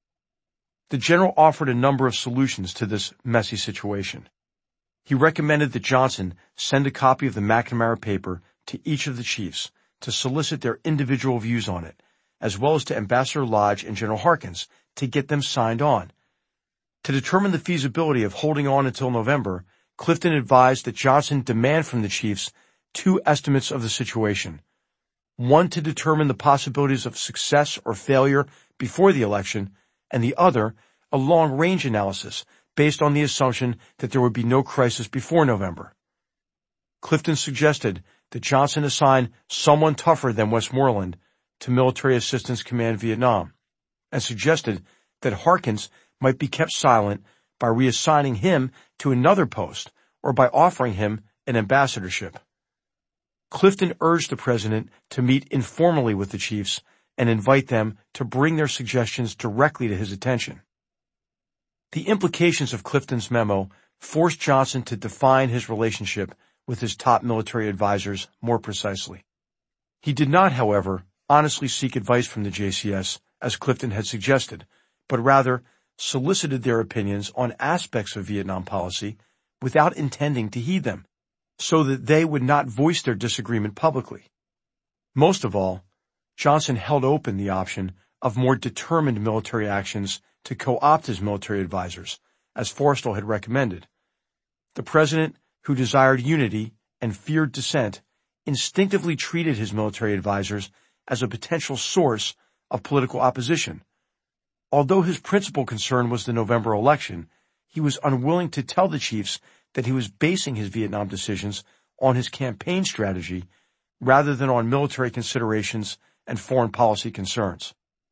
The general offered a number of solutions to this messy situation. He recommended that Johnson send a copy of the McNamara paper to each of the chiefs to solicit their individual views on it, as well as to Ambassador Lodge and General Harkins to get them signed on. To determine the feasibility of holding on until November, Clifton advised that Johnson demand from the chiefs 2 estimates of the situation, one to determine the possibilities of success or failure before the election, and the other, a long-range analysis based on the assumption that there would be no crisis before November. Clifton suggested that Johnson assign someone tougher than Westmoreland to Military Assistance Command Vietnam, and suggested that Harkins might be kept silent by reassigning him to another post or by offering him an ambassadorship. Clifton urged the president to meet informally with the chiefs and invite them to bring their suggestions directly to his attention. The implications of Clifton's memo forced Johnson to define his relationship with his top military advisors more precisely. He did not, however, honestly seek advice from the JCS, as Clifton had suggested, but rather solicited their opinions on aspects of Vietnam policy without intending to heed them, so that they would not voice their disagreement publicly. Most of all, Johnson held open the option of more determined military actions to co-opt his military advisors, as Forrestal had recommended. The president, who desired unity and feared dissent, instinctively treated his military advisors as a potential source of political opposition. Although his principal concern was the November election, he was unwilling to tell the chiefs that he was basing his Vietnam decisions on his campaign strategy rather than on military considerations and foreign policy concerns.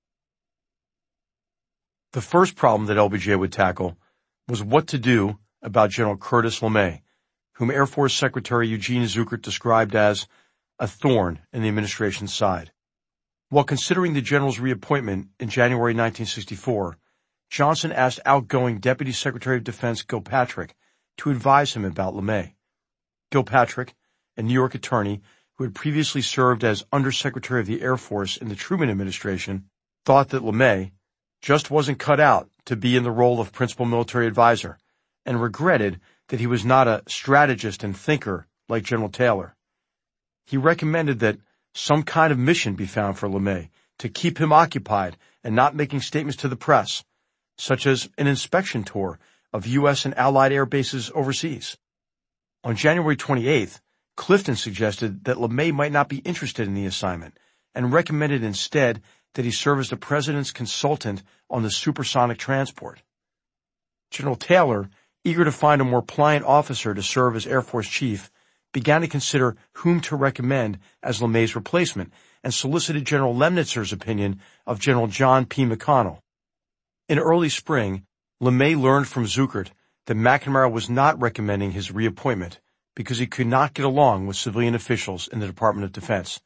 The first problem that LBJ would tackle was what to do about General Curtis LeMay, whom Air Force Secretary Eugene Zuckert described as a thorn in the administration's side. While considering the general's reappointment in January 1964, Johnson asked outgoing Deputy Secretary of Defense Gilpatrick to advise him about LeMay. Gilpatrick, a New York attorney who had previously served as Undersecretary of the Air Force in the Truman administration, thought that LeMay just wasn't cut out to be in the role of principal military advisor, and regretted that he was not a strategist and thinker like General Taylor. He recommended that some kind of mission be found for LeMay to keep him occupied and not making statements to the press, such as an inspection tour of U.S. and Allied air bases overseas. On January 28th, Clifton suggested that LeMay might not be interested in the assignment and recommended instead that he serve as the president's consultant on the supersonic transport. General Taylor, eager to find a more pliant officer to serve as Air Force chief, began to consider whom to recommend as LeMay's replacement and solicited General Lemnitzer's opinion of General John P. McConnell. In early spring, LeMay learned from Zuckert that McNamara was not recommending his reappointment because he could not get along with civilian officials in the Department of Defense.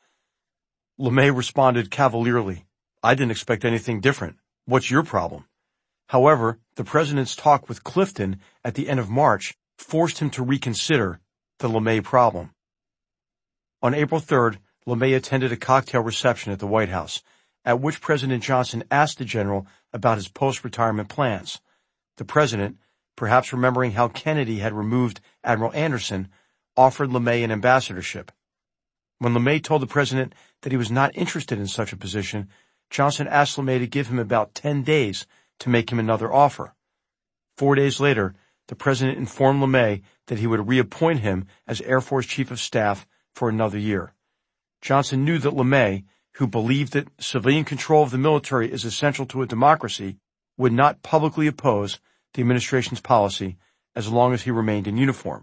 LeMay responded cavalierly, "I didn't expect anything different. What's your problem?" However, the president's talk with Clifton at the end of March forced him to reconsider the LeMay problem. On April 3rd, LeMay attended a cocktail reception at the White House, at which President Johnson asked the general about his post-retirement plans. The president, perhaps remembering how Kennedy had removed Admiral Anderson, offered LeMay an ambassadorship. When LeMay told the president that he was not interested in such a position, Johnson asked LeMay to give him about 10 days to make him another offer. 4 days later, the president informed LeMay that he would reappoint him as Air Force Chief of Staff for another year. Johnson knew that LeMay, who believed that civilian control of the military is essential to a democracy, would not publicly oppose the administration's policy as long as he remained in uniform.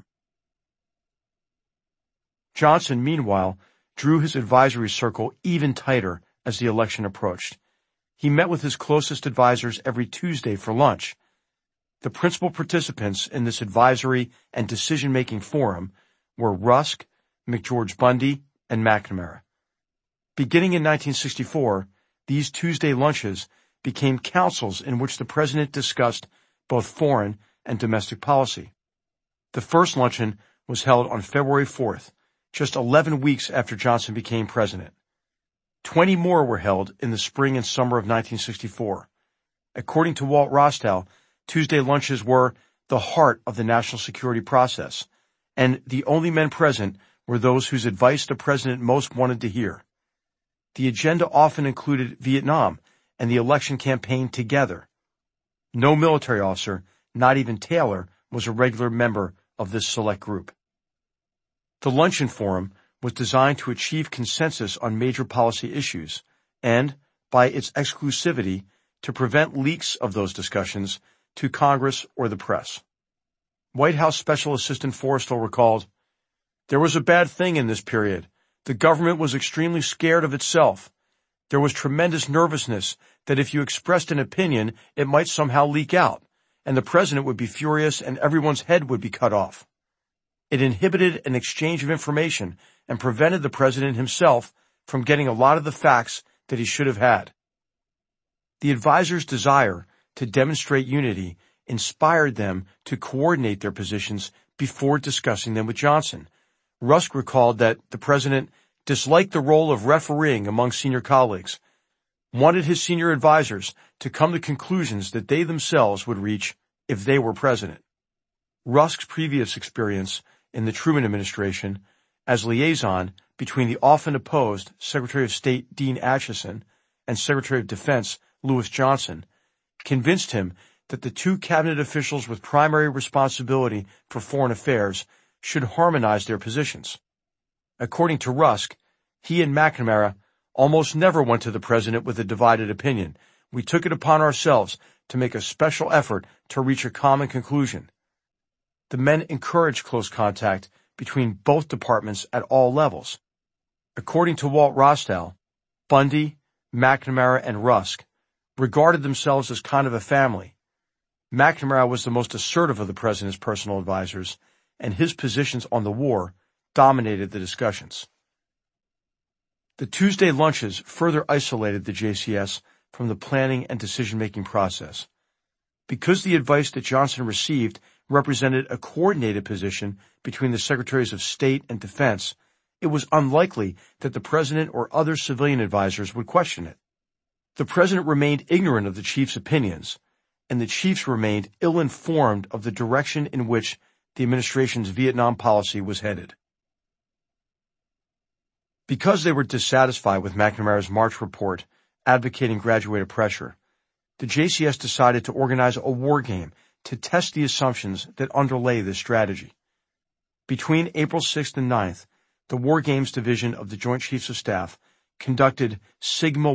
Johnson, meanwhile, drew his advisory circle even tighter as the election approached. He met with his closest advisors every Tuesday for lunch. The principal participants in this advisory and decision-making forum were Rusk, McGeorge Bundy, and McNamara. Beginning in 1964, these Tuesday lunches became councils in which the president discussed both foreign and domestic policy. The first luncheon was held on February 4th, just 11 weeks after Johnson became president. 20 more were held in the spring and summer of 1964. According to Walt Rostow, Tuesday lunches were the heart of the national security process, and the only men present were those whose advice the president most wanted to hear. The agenda often included Vietnam and the election campaign together. No military officer, not even Taylor, was a regular member of this select group. The luncheon forum was designed to achieve consensus on major policy issues and, by its exclusivity, to prevent leaks of those discussions to Congress or the press. White House Special Assistant Forrestal recalled, "There was a bad thing in this period. The government was extremely scared of itself. There was tremendous nervousness that if you expressed an opinion, it might somehow leak out, and the president would be furious and everyone's head would be cut off. It inhibited an exchange of information and prevented the president himself from getting a lot of the facts that he should have had." The advisors' desire to demonstrate unity inspired them to coordinate their positions before discussing them with Johnson. Rusk recalled that the president disliked the role of refereeing among senior colleagues, wanted his senior advisors to come to conclusions that they themselves would reach if they were president. Rusk's previous experience in the Truman administration as liaison between the often opposed Secretary of State Dean Acheson and Secretary of Defense Lewis Johnson convinced him that the two cabinet officials with primary responsibility for foreign affairs should harmonize their positions. According to Rusk, he and McNamara almost never went to the president with a divided opinion. "We took it upon ourselves to make a special effort to reach a common conclusion." The men encouraged close contact between both departments at all levels. According to Walt Rostow, Bundy, McNamara, and Rusk regarded themselves as kind of a family. McNamara was the most assertive of the president's personal advisors, and his positions on the war dominated the discussions. The Tuesday lunches further isolated the JCS from the planning and decision-making process. Because the advice that Johnson received represented a coordinated position between the Secretaries of State and Defense, it was unlikely that the president or other civilian advisors would question it. The president remained ignorant of the chief's opinions, and the chiefs remained ill-informed of the direction in which the administration's Vietnam policy was headed. Because they were dissatisfied with McNamara's March report advocating graduated pressure, the JCS decided to organize a war game to test the assumptions that underlay this strategy. Between April 6th and 9th, the War Games Division of the Joint Chiefs of Staff conducted Sigma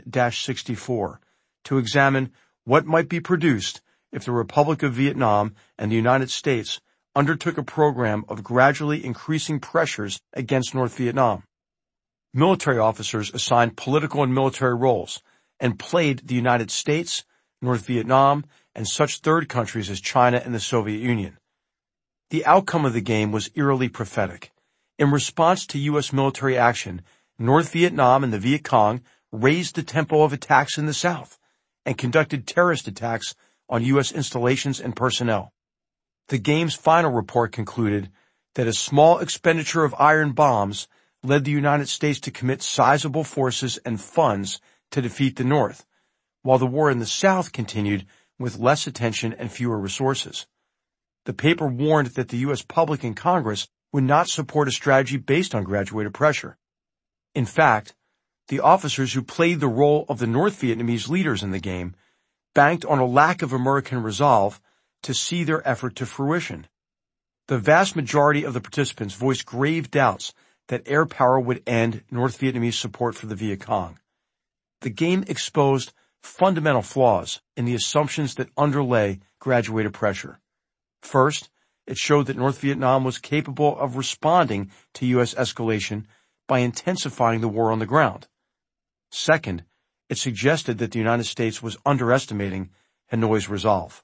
1-64 to examine what might be produced if the Republic of Vietnam and the United States undertook a program of gradually increasing pressures against North Vietnam. Military officers assigned political and military roles and played the United States, North Vietnam, and such third countries as China and the Soviet Union. The outcome of the game was eerily prophetic. In response to U.S. military action, North Vietnam and the Viet Cong raised the tempo of attacks in the South and conducted terrorist attacks on U.S. installations and personnel. The game's final report concluded that a small expenditure of iron bombs led the United States to commit sizable forces and funds to defeat the North, while the war in the South continued with less attention and fewer resources. The paper warned that the U.S. public and Congress would not support a strategy based on graduated pressure. In fact, the officers who played the role of the North Vietnamese leaders in the game banked on a lack of American resolve to see their effort to fruition. The vast majority of the participants voiced grave doubts that air power would end North Vietnamese support for the Viet Cong. The game exposed fundamental flaws in the assumptions that underlay graduated pressure. First, it showed that North Vietnam was capable of responding to U.S. escalation by intensifying the war on the ground. Second, it suggested that the United States was underestimating Hanoi's resolve.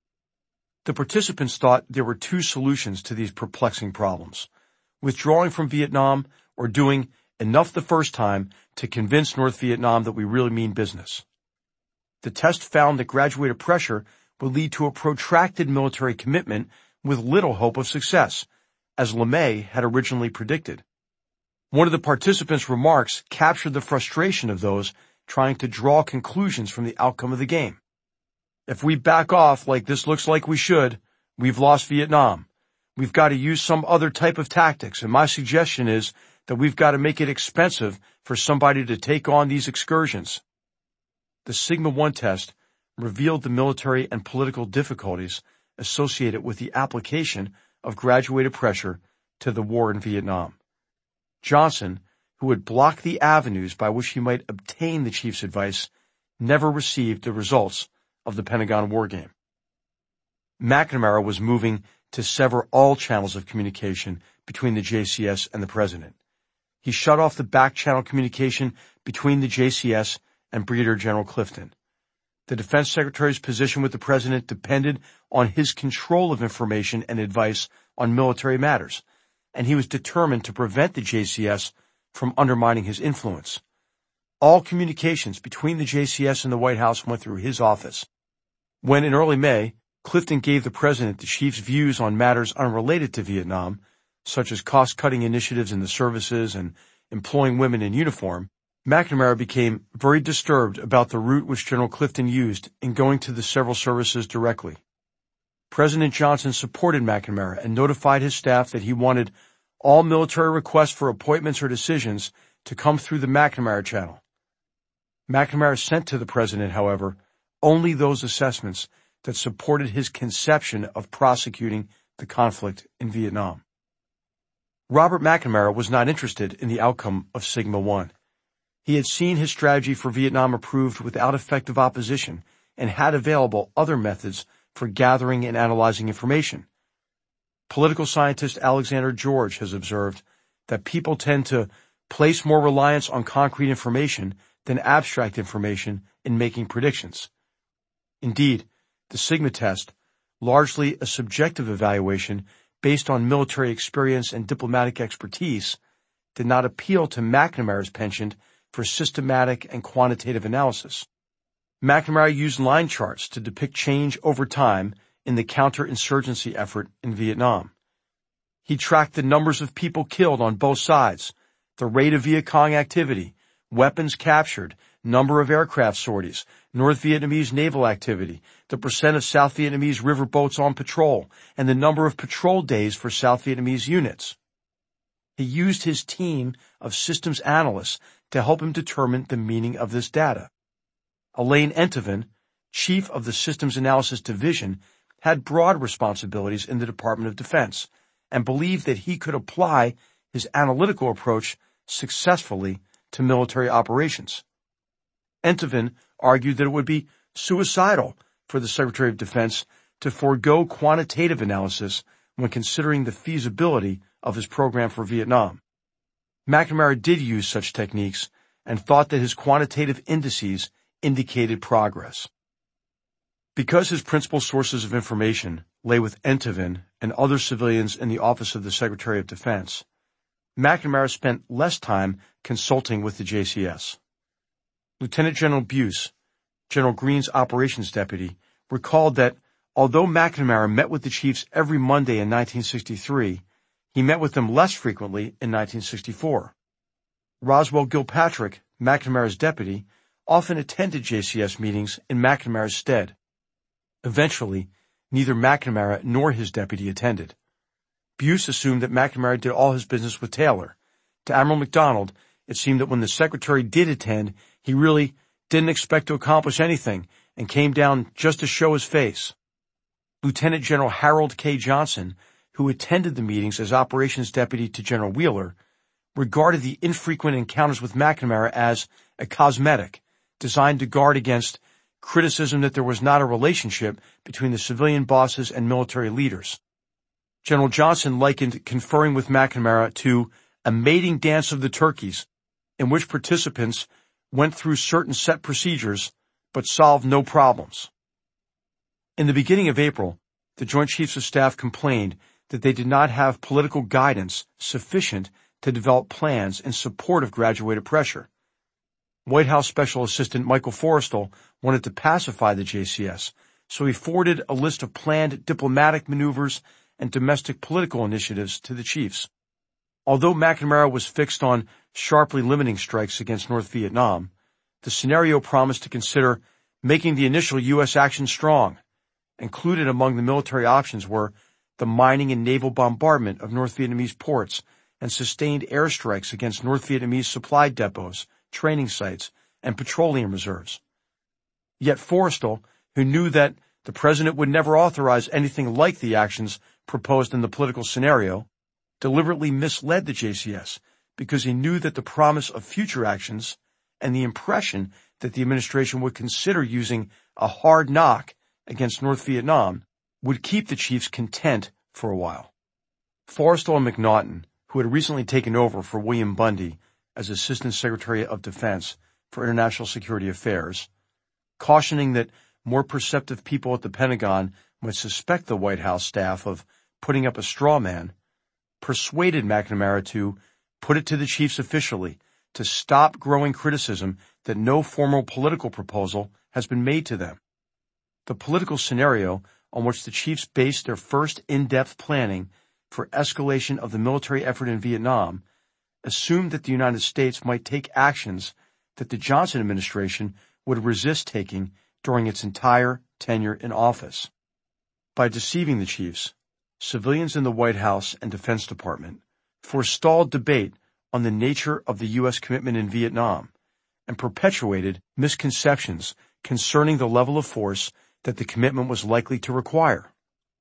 The participants thought there were two solutions to these perplexing problems: withdrawing from Vietnam or doing enough the first time to convince North Vietnam that we really mean business. The test found that graduated pressure would lead to a protracted military commitment with little hope of success, as LeMay had originally predicted. One of the participants' remarks captured the frustration of those trying to draw conclusions from the outcome of the game. "If we back off like this looks like we should, we've lost Vietnam. We've got to use some other type of tactics, and my suggestion is that we've got to make it expensive for somebody to take on these excursions." The Sigma 1 test revealed the military and political difficulties associated with the application of graduated pressure to the war in Vietnam. Johnson, who had blocked the avenues by which he might obtain the chief's advice, never received the results of the Pentagon war game. McNamara was moving to sever all channels of communication between the JCS and the President. He shut off the back-channel communication between the JCS and Brigadier General Clifton. The Defense Secretary's position with the President depended on his control of information and advice on military matters, and he was determined to prevent the JCS from undermining his influence. All communications between the JCS and the White House went through his office. When, in early May, Clifton gave the President the Chief's views on matters unrelated to Vietnam, such as cost-cutting initiatives in the services and employing women in uniform, McNamara became very disturbed about the route which General Clifton used in going to the several services directly. President Johnson supported McNamara and notified his staff that he wanted all military requests for appointments or decisions to come through the McNamara channel. McNamara sent to the President, however, only those assessments that supported his conception of prosecuting the conflict in Vietnam. Robert McNamara was not interested in the outcome of Sigma 1. He had seen his strategy for Vietnam approved without effective opposition and had available other methods for gathering and analyzing information. Political scientist Alexander George has observed that people tend to place more reliance on concrete information than abstract information in making predictions. Indeed, the Sigma test, largely a subjective evaluation based on military experience and diplomatic expertise, did not appeal to McNamara's penchant for systematic and quantitative analysis. McNamara used line charts to depict change over time in the counterinsurgency effort in Vietnam. He tracked the numbers of people killed on both sides, the rate of Viet Cong activity, weapons captured, number of aircraft sorties, North Vietnamese naval activity, the percent of South Vietnamese river boats on patrol, and the number of patrol days for South Vietnamese units. He used his team of systems analysts to help him determine the meaning of this data. Elaine Entoven, chief of the Systems Analysis Division, had broad responsibilities in the Department of Defense and believed that he could apply his analytical approach successfully to military operations. Entoven argued that it would be suicidal for the Secretary of Defense to forego quantitative analysis when considering the feasibility of his program for Vietnam. McNamara did use such techniques and thought that his quantitative indices indicated progress. Because his principal sources of information lay with Entoven and other civilians in the Office of the Secretary of Defense, McNamara spent less time consulting with the JCS. Lieutenant General Buse, General Greene's operations deputy, recalled that although McNamara met with the chiefs every Monday in 1963, he met with them less frequently in 1964. Roswell Gilpatrick, McNamara's deputy, often attended JCS meetings in McNamara's stead. Eventually, neither McNamara nor his deputy attended. Buse assumed that McNamara did all his business with Taylor. To Admiral MacDonald, it seemed that when the Secretary did attend, he really didn't expect to accomplish anything and came down just to show his face. Lieutenant General Harold K. Johnson, who attended the meetings as operations deputy to General Wheeler, regarded the infrequent encounters with McNamara as a cosmetic, designed to guard against criticism that there was not a relationship between the civilian bosses and military leaders. General Johnson likened conferring with McNamara to a mating dance of the turkeys, in which participants went through certain set procedures but solved no problems. In the beginning of April, the Joint Chiefs of Staff complained that they did not have political guidance sufficient to develop plans in support of graduated pressure. White House Special Assistant Michael Forrestal wanted to pacify the JCS, so he forwarded a list of planned diplomatic maneuvers and domestic political initiatives to the chiefs. Although McNamara was fixed on sharply limiting strikes against North Vietnam, the scenario promised to consider making the initial U.S. action strong. Included among the military options were the mining and naval bombardment of North Vietnamese ports and sustained airstrikes against North Vietnamese supply depots, training sites, and petroleum reserves. Yet Forrestal, who knew that the President would never authorize anything like the actions proposed in the political scenario, deliberately misled the JCS because he knew that the promise of future actions and the impression that the administration would consider using a hard knock against North Vietnam would keep the chiefs content for a while. Forrestal and McNaughton, who had recently taken over for William Bundy as Assistant Secretary of Defense for International Security Affairs, cautioning that more perceptive people at the Pentagon might suspect the White House staff of putting up a straw man, persuaded McNamara to put it to the chiefs officially to stop growing criticism that no formal political proposal has been made to them. The political scenario on which the chiefs based their first in-depth planning for escalation of the military effort in Vietnam assumed that the United States might take actions that the Johnson administration would resist taking during its entire tenure in office. By deceiving the chiefs, civilians in the White House and Defense Department forestalled debate on the nature of the U.S. commitment in Vietnam and perpetuated misconceptions concerning the level of force that the commitment was likely to require.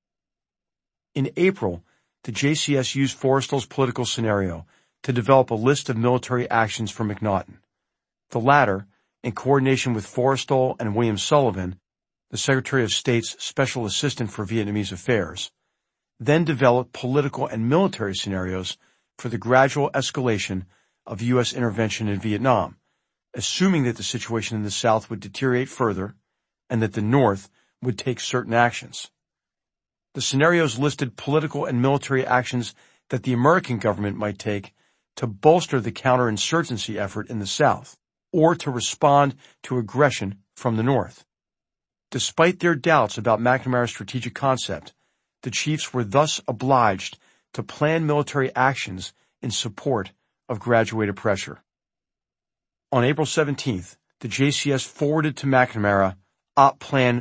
In April, the JCS used Forrestal's political scenario to develop a list of military actions for McNaughton. The latter, in coordination with Forrestal and William Sullivan, the Secretary of State's Special Assistant for Vietnamese Affairs, then developed political and military scenarios for the gradual escalation of U.S. intervention in Vietnam, assuming that the situation in the South would deteriorate further and that the North would take certain actions. The scenarios listed political and military actions that the American government might take to bolster the counterinsurgency effort in the South or to respond to aggression from the North. Despite their doubts about McNamara's strategic concept, the chiefs were thus obliged to plan military actions in support of graduated pressure. On April 17th, the JCS forwarded to McNamara Op Plan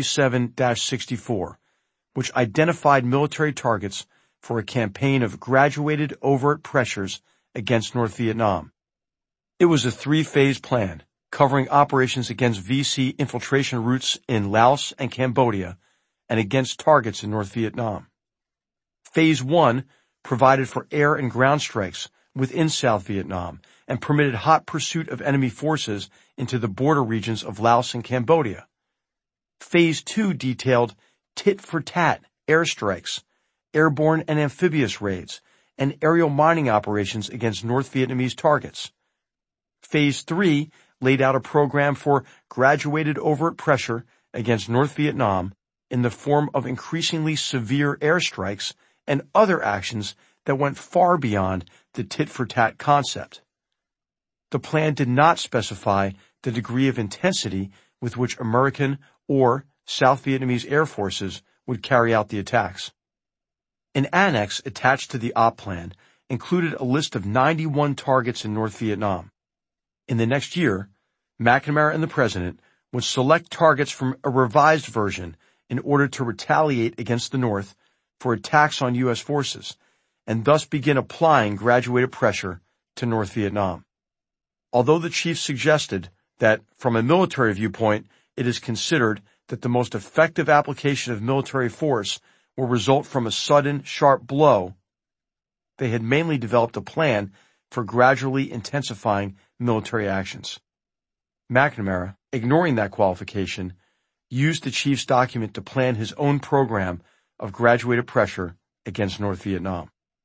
37-64, which identified military targets for a campaign of graduated overt pressures against North Vietnam. It was a three-phase plan covering operations against VC infiltration routes in Laos and Cambodia and against targets in North Vietnam. Phase 1 provided for air and ground strikes within South Vietnam and permitted hot pursuit of enemy forces into the border regions of Laos and Cambodia. Phase 2 detailed tit-for-tat airstrikes, airborne and amphibious raids, and aerial mining operations against North Vietnamese targets. Phase 3 laid out a program for graduated overt pressure against North Vietnam in the form of increasingly severe airstrikes and other actions that went far beyond the tit-for-tat concept. The plan did not specify the degree of intensity with which American or South Vietnamese air forces would carry out the attacks. An annex attached to the op plan included a list of 91 targets in North Vietnam. In the next year, McNamara and the President would select targets from a revised version in order to retaliate against the North for attacks on U.S. forces, and thus begin applying graduated pressure to North Vietnam. Although the chief suggested that, from a military viewpoint, it is considered that the most effective application of military force will result from a sudden, sharp blow, they had mainly developed a plan for gradually intensifying military actions. McNamara, ignoring that qualification, used the chief's document to plan his own program of graduated pressure against North Vietnam.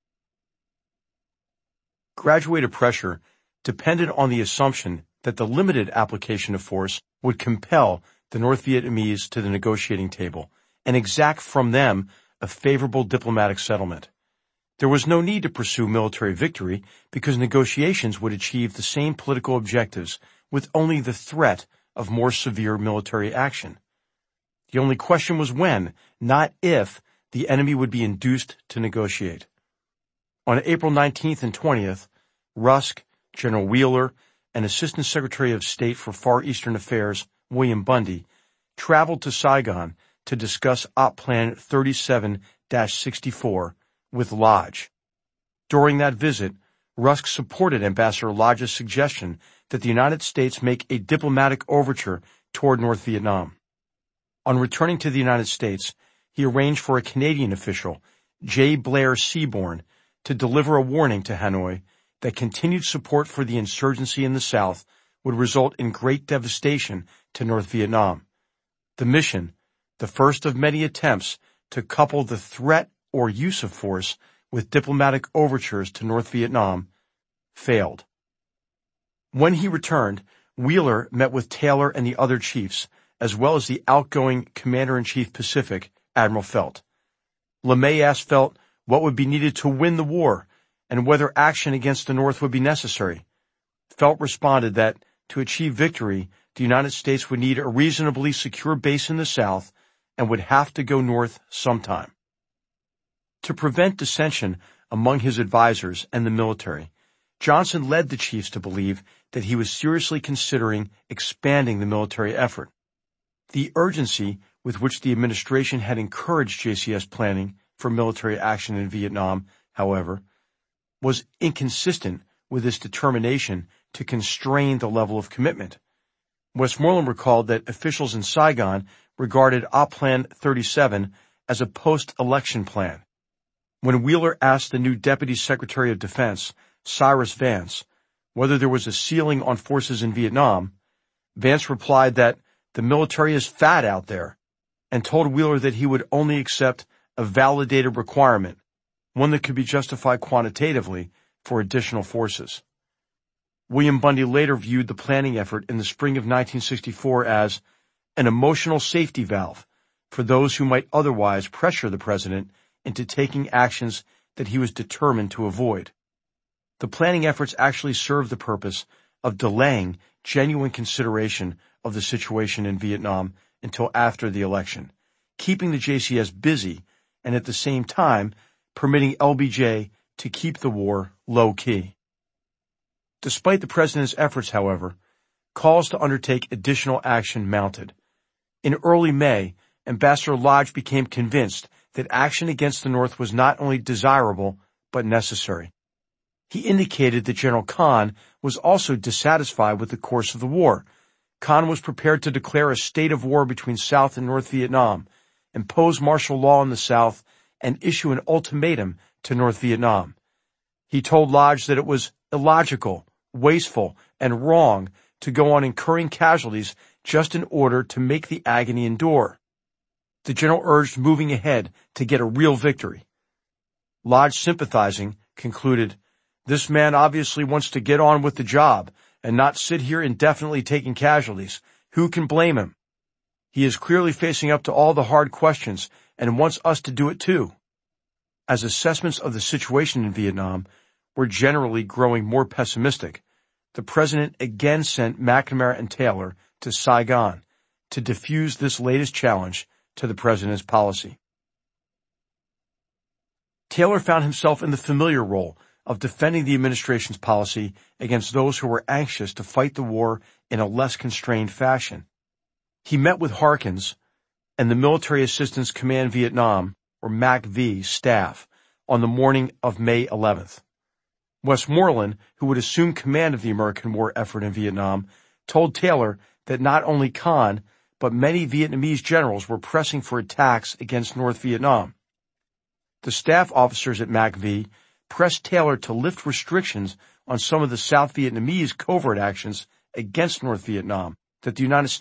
Graduated pressure depended on the assumption that the limited application of force would compel the North Vietnamese to the negotiating table and exact from them a favorable diplomatic settlement. There was no need to pursue military victory because negotiations would achieve the same political objectives with only the threat of more severe military action. The only question was when, not if, the enemy would be induced to negotiate. On April 19th and 20th, Rusk, General Wheeler, and Assistant Secretary of State for Far Eastern Affairs, William Bundy, traveled to Saigon to discuss Op Plan 37-64 with Lodge. During that visit, Rusk supported Ambassador Lodge's suggestion that the United States make a diplomatic overture toward North Vietnam. On returning to the United States, he arranged for a Canadian official, J. Blair Seaborn, to deliver a warning to Hanoi that continued support for the insurgency in the South would result in great devastation to North Vietnam. The mission, the first of many attempts to couple the threat or use of force with diplomatic overtures to North Vietnam failed. When he returned, Wheeler met with Taylor and the other chiefs, as well as the outgoing Commander-in-Chief Pacific, Admiral Felt. LeMay asked Felt what would be needed to win the war and whether action against the North would be necessary. Felt responded that to achieve victory, the United States would need a reasonably secure base in the South and would have to go north sometime. To prevent dissension among his advisors and the military, Johnson led the chiefs to believe that he was seriously considering expanding the military effort. The urgency with which the administration had encouraged JCS planning for military action in Vietnam, however, was inconsistent with his determination to constrain the level of commitment. Westmoreland recalled that officials in Saigon regarded Op Plan 37 as a post-election plan. When Wheeler asked the new Deputy Secretary of Defense, Cyrus Vance, whether there was a ceiling on forces in Vietnam, Vance replied that the military is fat out there, and told Wheeler that he would only accept a validated requirement, one that could be justified quantitatively, for additional forces. William Bundy later viewed the planning effort in the spring of 1964 as an emotional safety valve for those who might otherwise pressure the president into taking actions that he was determined to avoid. The planning efforts actually served the purpose of delaying genuine consideration of the situation in Vietnam until after the election, keeping the JCS busy and at the same time permitting LBJ to keep the war low-key. Despite the president's efforts, however, calls to undertake additional action mounted. In early May, Ambassador Lodge became convinced that action against the North was not only desirable, but necessary. He indicated that General Kahn was also dissatisfied with the course of the war. Kahn was prepared to declare a state of war between South and North Vietnam, impose martial law in the South, and issue an ultimatum to North Vietnam. He told Lodge that it was illogical, wasteful, and wrong to go on incurring casualties just in order to make the agony endure. The general urged moving ahead to get a real victory. Lodge, sympathizing, concluded, "This man obviously wants to get on with the job and not sit here indefinitely taking casualties. Who can blame him? He is clearly facing up to all the hard questions and wants us to do it too." As assessments of the situation in Vietnam were generally growing more pessimistic, the president again sent McNamara and Taylor to Saigon to diffuse this latest challenge to the president's policy. Taylor found himself in the familiar role of defending the administration's policy against those who were anxious to fight the war in a less constrained fashion. He met with Harkins and the Military Assistance Command Vietnam, or MACV, staff on the morning of May 11th. Westmoreland, who would assume command of the American war effort in Vietnam, told Taylor that not only Kahn, but many Vietnamese generals were pressing for attacks against North Vietnam. The staff officers at MACV pressed Taylor to lift restrictions on some of the South Vietnamese covert actions against North Vietnam that the United States